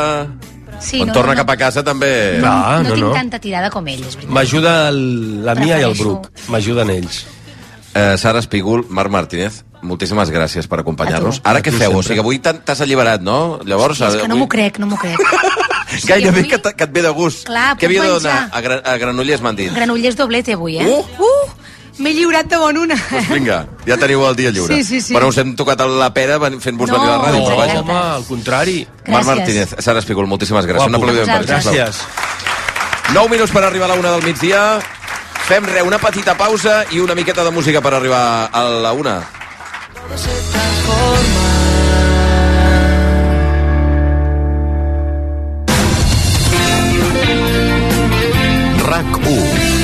Sí, Quan no, torna no, no. cap a casa també... Clar, no, no, tinc no. tanta tirada com ell, és veritat. M'ajuda el- la Mia i el Prefereixo- Bruc. M'ajuden ells. Eh, Sara Espígol, Marc Martínez, moltíssimes gràcies per acompanyar-nos. A tu. Ara A què tu feu? O sempre. sigui, avui t'han- t'has alliberat, no? Llavors, És que no avui- m'ho crec, no m'ho crec. Gairebé avui- que, t- que et ve de gust. Clar, Què puc havia de menjar. donar? A, gra a Granollers m'han dit. Granollers doblete avui, eh? Uh! Uh! M'he lliurat de bon una. Doncs vinga, ja teniu el dia lliure. Sí, sí, sí. Bueno, us hem tocat la pera ven- fent-vos No, venir a la ràdio, però vaja. home, al contrari. Marc Gràcies. Martínez, Sara Espígol, moltíssimes gràcies. Un Guapo. aplaudiment per això. Gràcies. nou minuts per arribar a la una del migdia. Fem re, una petita pausa i una miqueta de música per arribar a la una. RAC u.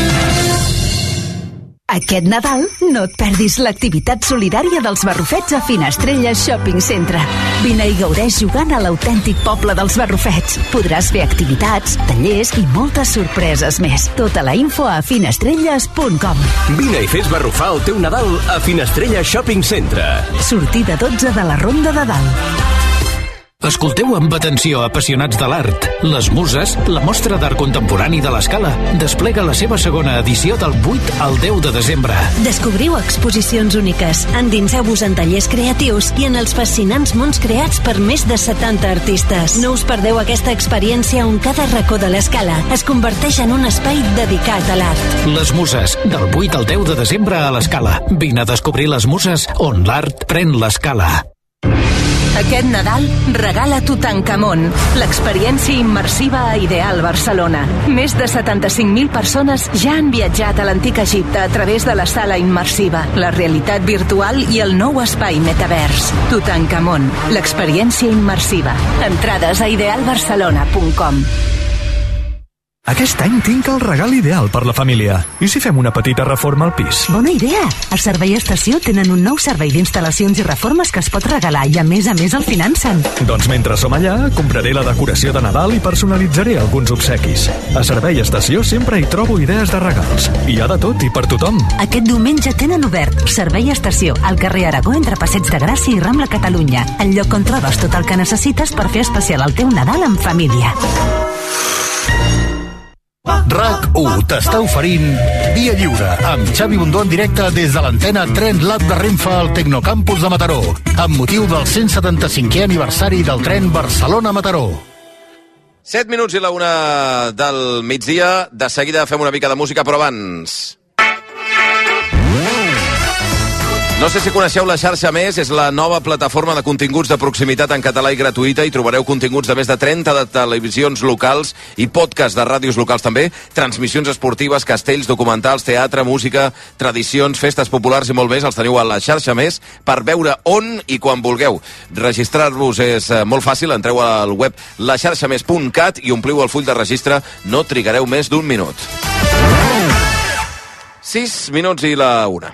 Aquest Nadal no et perdis l'activitat solidària dels Barrufets a Finestrelles Shopping Centre. Vine i gaudeix jugant a l'autèntic poble dels Barrufets. Podràs fer activitats, tallers i moltes sorpreses més. Tota la info a finestrelles punt com. Vine i fes barrufar el teu Nadal a Finestrella Shopping Centre. Sortida dotze de la Ronda de Dalt. Escolteu amb atenció, apassionats de l'art. Les Muses, la mostra d'art contemporani de l'Escala, desplega la seva segona edició del vuit al deu de desembre. Descobriu exposicions úniques, endinseu-vos en tallers creatius i en els fascinants mons creats per més de setanta artistes. No us perdeu aquesta experiència on cada racó de l'Escala es converteix en un espai dedicat a l'art. Les Muses, del vuit al deu de desembre a l'Escala. Vine a descobrir les Muses on l'art pren l'escala. Aquest Nadal regala Tutankamon, l'experiència immersiva a Ideal Barcelona. Més de setanta-cinc mil persones ja han viatjat a l'antic Egipte a través de la sala immersiva, la realitat virtual i el nou espai metavers. Tutankamon, l'experiència immersiva. Entrades a ideal barcelona punt com. Aquest any tinc el regal ideal per la família. I si fem una petita reforma al pis? Bona idea! A Servei Estació tenen un nou servei d'instal·lacions i reformes que es pot regalar i a més a més el financen. Doncs mentre som allà, compraré la decoració de Nadal i personalitzaré alguns obsequis. A Servei Estació sempre hi trobo idees de regals. Hi ha de tot i per tothom. Aquest diumenge tenen obert Servei Estació al carrer Aragó entre Passeig de Gràcia i Rambla Catalunya, el lloc on trobes tot el que necessites per fer especial el teu Nadal en família. RAC u t'està oferint Via Lliure amb Xavi Bundó en directe des de l'antena Tren Lab de Renfe al Tecnocampus de Mataró amb motiu del cent setanta-cinquè aniversari del tren Barcelona-Mataró. set minuts i la una del migdia. De seguida fem una mica de música, però abans... No sé si coneixeu la Xarxa Més, és la nova plataforma de continguts de proximitat en català i gratuïta. Hi trobareu continguts de més de trenta de televisions locals i podcast de ràdios locals també, transmissions esportives, castells, documentals, teatre, música, tradicions, festes populars i molt més. Els teniu a la Xarxa Més per veure on i quan vulgueu. Registrar-vos és molt fàcil, entreu al web la xarxa més punt cat i ompliu el full de registre. No trigareu més d'un minut. sis minuts i la una.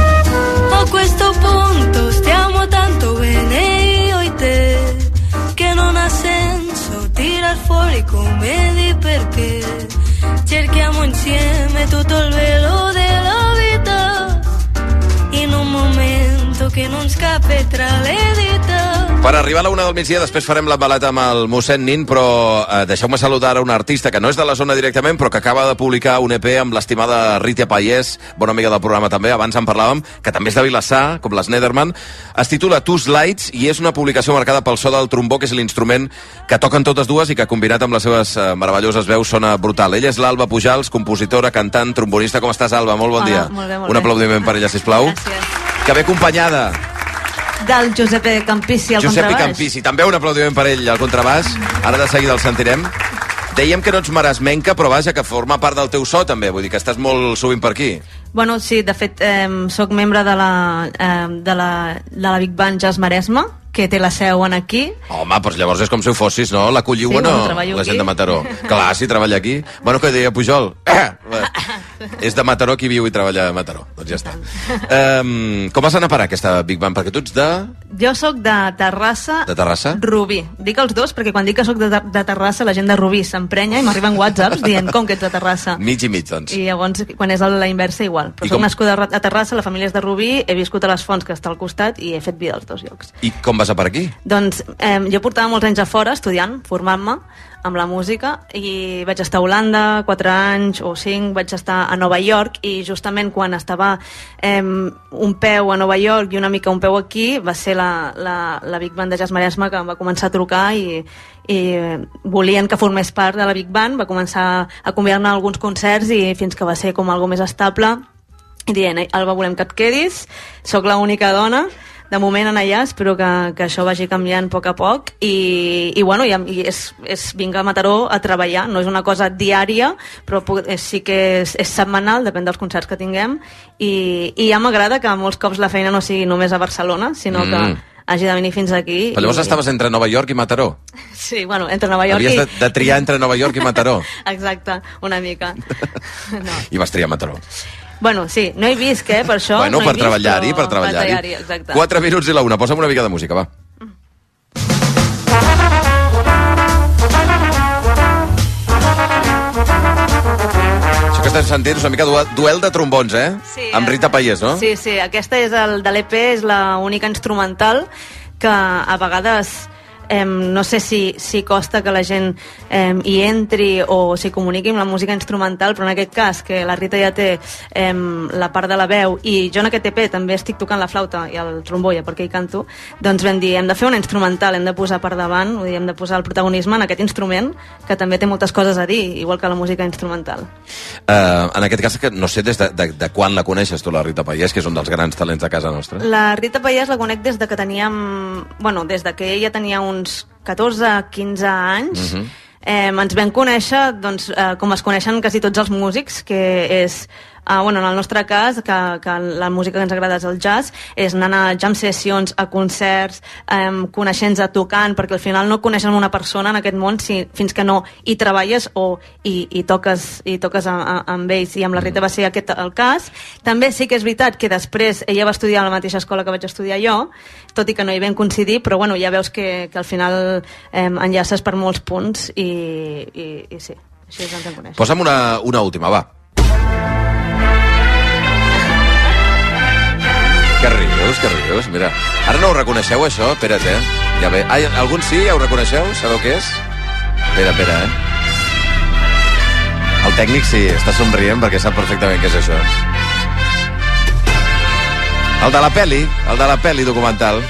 A questo punto stiamo tanto bene io e te che non ha senso tirar fuori commedi perché cerchiamo insieme tutto il velo della vita in un momento che non scappi tra le dita. Per arribar a la una del migdia, després farem la balada amb el mossèn Nin, però eh, deixeu-me saludar a un artista que no és de la zona directament, però que acaba de publicar un E P amb l'estimada Rítia Pallés, bona amiga del programa també, abans en parlàvem, que també és de Vilassar, com les Nederman. Es titula Two Slides i és una publicació marcada pel so del trombó, que és l'instrument que toquen totes dues i que combinat amb les seves eh, meravelloses veus sona brutal. Ella és l'Alba Pujals, compositora, cantant, trombonista. Com estàs, Alba? Molt bon Hola, dia. molt bé, molt un bé. aplaudiment per ella, sisplau. Gràcies. Que ve acompanyada Del Giuseppe Campisi al Giuseppe contrabaix. Campisi, també un aplaudiment per ell al contrabaix. Ara de seguida el sentirem. Dèiem que no ets maresmenca, però vaja, que forma part del teu so també, vull dir que estàs molt sovint per aquí. Bueno, sí, de fet, eh, soc membre de la, eh, de, la, de la Big Band Jazz Maresme, que té la seu en aquí. Home, doncs llavors és com si ho fossis, no? L'acolliu Sí, o no? bueno, treballo La gent aquí. de Mataró. Clar, sí, treballa aquí. Bueno, que deia Pujol. Eh, és de Mataró qui viu i treballa a Mataró. Doncs ja està. Um, com vas anar a parar aquesta Big Band? Perquè tu ets de... Jo sóc de Terrassa, De Terrassa? Rubí. Dic els dos perquè quan dic que sóc de, de Terrassa la gent de Rubí s'emprenya i m'arriben whatsapps dient com que ets de Terrassa. Mig i mig, doncs. I llavors, quan és a la inversa, igual. Però I soc com- nascuda a Terrassa, la família és de Rubí, he viscut a les Fonts, que està al costat, i he fet vida als dos llocs. I com vas a per aquí? Doncs eh, jo portava molts anys a fora estudiant, formant-me amb la música, i vaig estar a Holanda quatre anys o cinc, vaig estar a Nova York, i justament quan estava eh, un peu a Nova York i una mica un peu aquí, va ser la, la, la Big Band de Jazz Maresme que em va començar a trucar i, i volien que formés part de la Big Band, va començar a convidar-me a alguns concerts i fins que va ser com algo més estable i dient, Alba, volem que et quedis, sóc l'única dona de moment en allà, espero que, que això vagi canviant a poc a poc i, i bueno, i, i és, és vinc a Mataró a treballar, no és una cosa diària però puc, és, sí que és, és setmanal, depèn dels concerts que tinguem i, i ja m'agrada que molts cops la feina no sigui només a Barcelona, sinó Mm. que hagi de venir fins aquí. Però llavors i... estaves entre Nova York i Mataró. Sí, bueno, entre Nova York Havies i... de, de triar entre Nova York i Mataró. Exacte, una mica. No. I vas triar Mataró. Bueno, sí, no he vist, eh, per això. Bueno, no he per vist, treballar-hi, però per treballar-hi. Per treballar-hi, exacte. Quatre minuts i la una. Posa'm una mica de música, va. Això que estàs sentint és una mica duel, duel de trombons, eh? Sí, Amb Rita Pallés, no? Sí, sí, aquesta és el de l'E P, és l'única instrumental que a vegades eh, no sé si, si costa que la gent eh, hi entri o s'hi comuniqui amb la música instrumental, però en aquest cas, que la Rita ja té eh, la part de la veu i jo en aquest E P també estic tocant la flauta i el trombó, ja perquè hi canto, doncs vam dir, hem de fer una instrumental, hem de posar per davant, vull dir, hem de posar el protagonisme en aquest instrument, que també té moltes coses a dir, igual que la música instrumental. Uh, en aquest cas, que no sé des de, de, de quan la coneixes tu, la Rita Pallés, que és un dels grans talents de casa nostra. La Rita Pallés la conec des de que teníem... Bueno, des de que ella tenia uns catorze quinze anys. Mhm. Eh, ens vam conèixer, doncs, eh, com es coneixen quasi tots els músics, que és uh, bueno, en el nostre cas, que, que la música que ens agrada és el jazz, és anar a jam sessions, a concerts, um, coneixent-se tocant, perquè al final no coneixem una persona en aquest món si, fins que no hi treballes o hi, hi toques, hi toques a, a, amb ells, i amb la Rita va ser aquest el cas. També sí que és veritat que després ella va estudiar a la mateixa escola que vaig estudiar jo, tot i que no hi vam coincidir, però bueno, ja veus que, que al final eh, enllaces per molts punts i, i, i sí, així és ens en coneix. Posa'm una, una última, va. Que rius, que rius, mira. Ara no ho reconeixeu, això? Espera't, eh? Ja ve. Ah, alguns sí, ja ho reconeixeu? Sabeu què és? Espera, espera, eh? El tècnic sí, està somrient perquè sap perfectament què és això. El de la peli, el de la peli documental.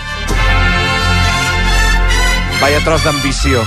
Vaya tros d'ambició.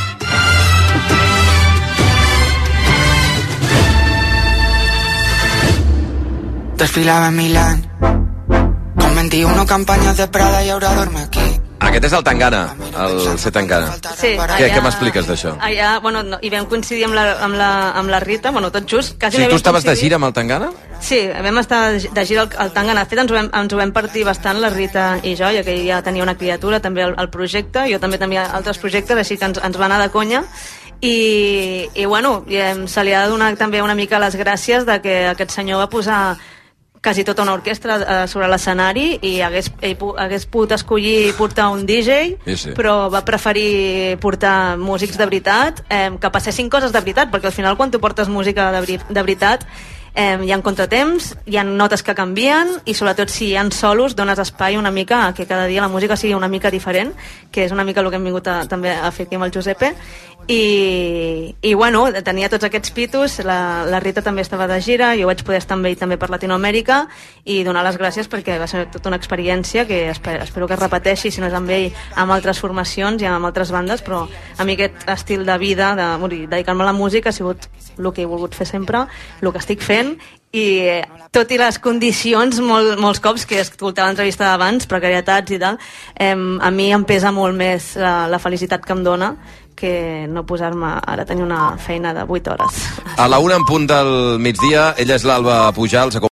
Desfilaba en Milán con veintiuno campañas de Prada y ahora duerme aquí. Aquest és el Tangana, el C Tangana. Sí, Què, allà, què m'expliques d'això? Allà, bueno, no, hi vam coincidir amb la, amb la, amb la Rita, bueno, tot just. Quasi Sí, no hi tu vam estaves de coincidir. gira amb el Tangana? Sí, vam estar de gira al, al Tangana. De fet, ens ho, vam, ens ho vam partir bastant, la Rita i jo, ja que ja tenia una criatura també al, al projecte, jo també tenia altres projectes, així que ens, ens va anar de conya. I, i bueno, i, em, se li ha de donar també una mica les gràcies de que aquest senyor va posar quasi tota una orquestra eh, sobre l'escenari i hagués, ell pu- hagués pogut escollir portar un D J, Sí, sí. però va preferir portar músics de veritat, eh, que passessin coses de veritat, perquè al final quan tu portes música de, veri- de veritat eh, hi ha contratemps, hi ha notes que canvien i sobretot si hi ha solos dones espai una mica a que cada dia la música sigui una mica diferent, que és una mica el que hem vingut a, també a fer aquí amb el Giuseppe. I, i bueno, tenia tots aquests pitos, la, la Rita també estava de gira, jo vaig poder estar amb ell també per Latinoamèrica i donar les gràcies perquè va ser tota una experiència que espero, espero que es repeteixi, si no és amb ell, amb altres formacions i amb altres bandes, però a mi aquest estil de vida, de, de dedicar-me a la música ha sigut el que he volgut fer sempre, el que estic fent, i eh, tot i les condicions molt, molts cops que he escoltat l'entrevista d'abans, precarietats i tal, eh, a mi em pesa molt més la, la felicitat que em dona que no posar-me ara a tenir una feina de vuit hores. A la una en punt del migdia, ella és l'Alba Pujals,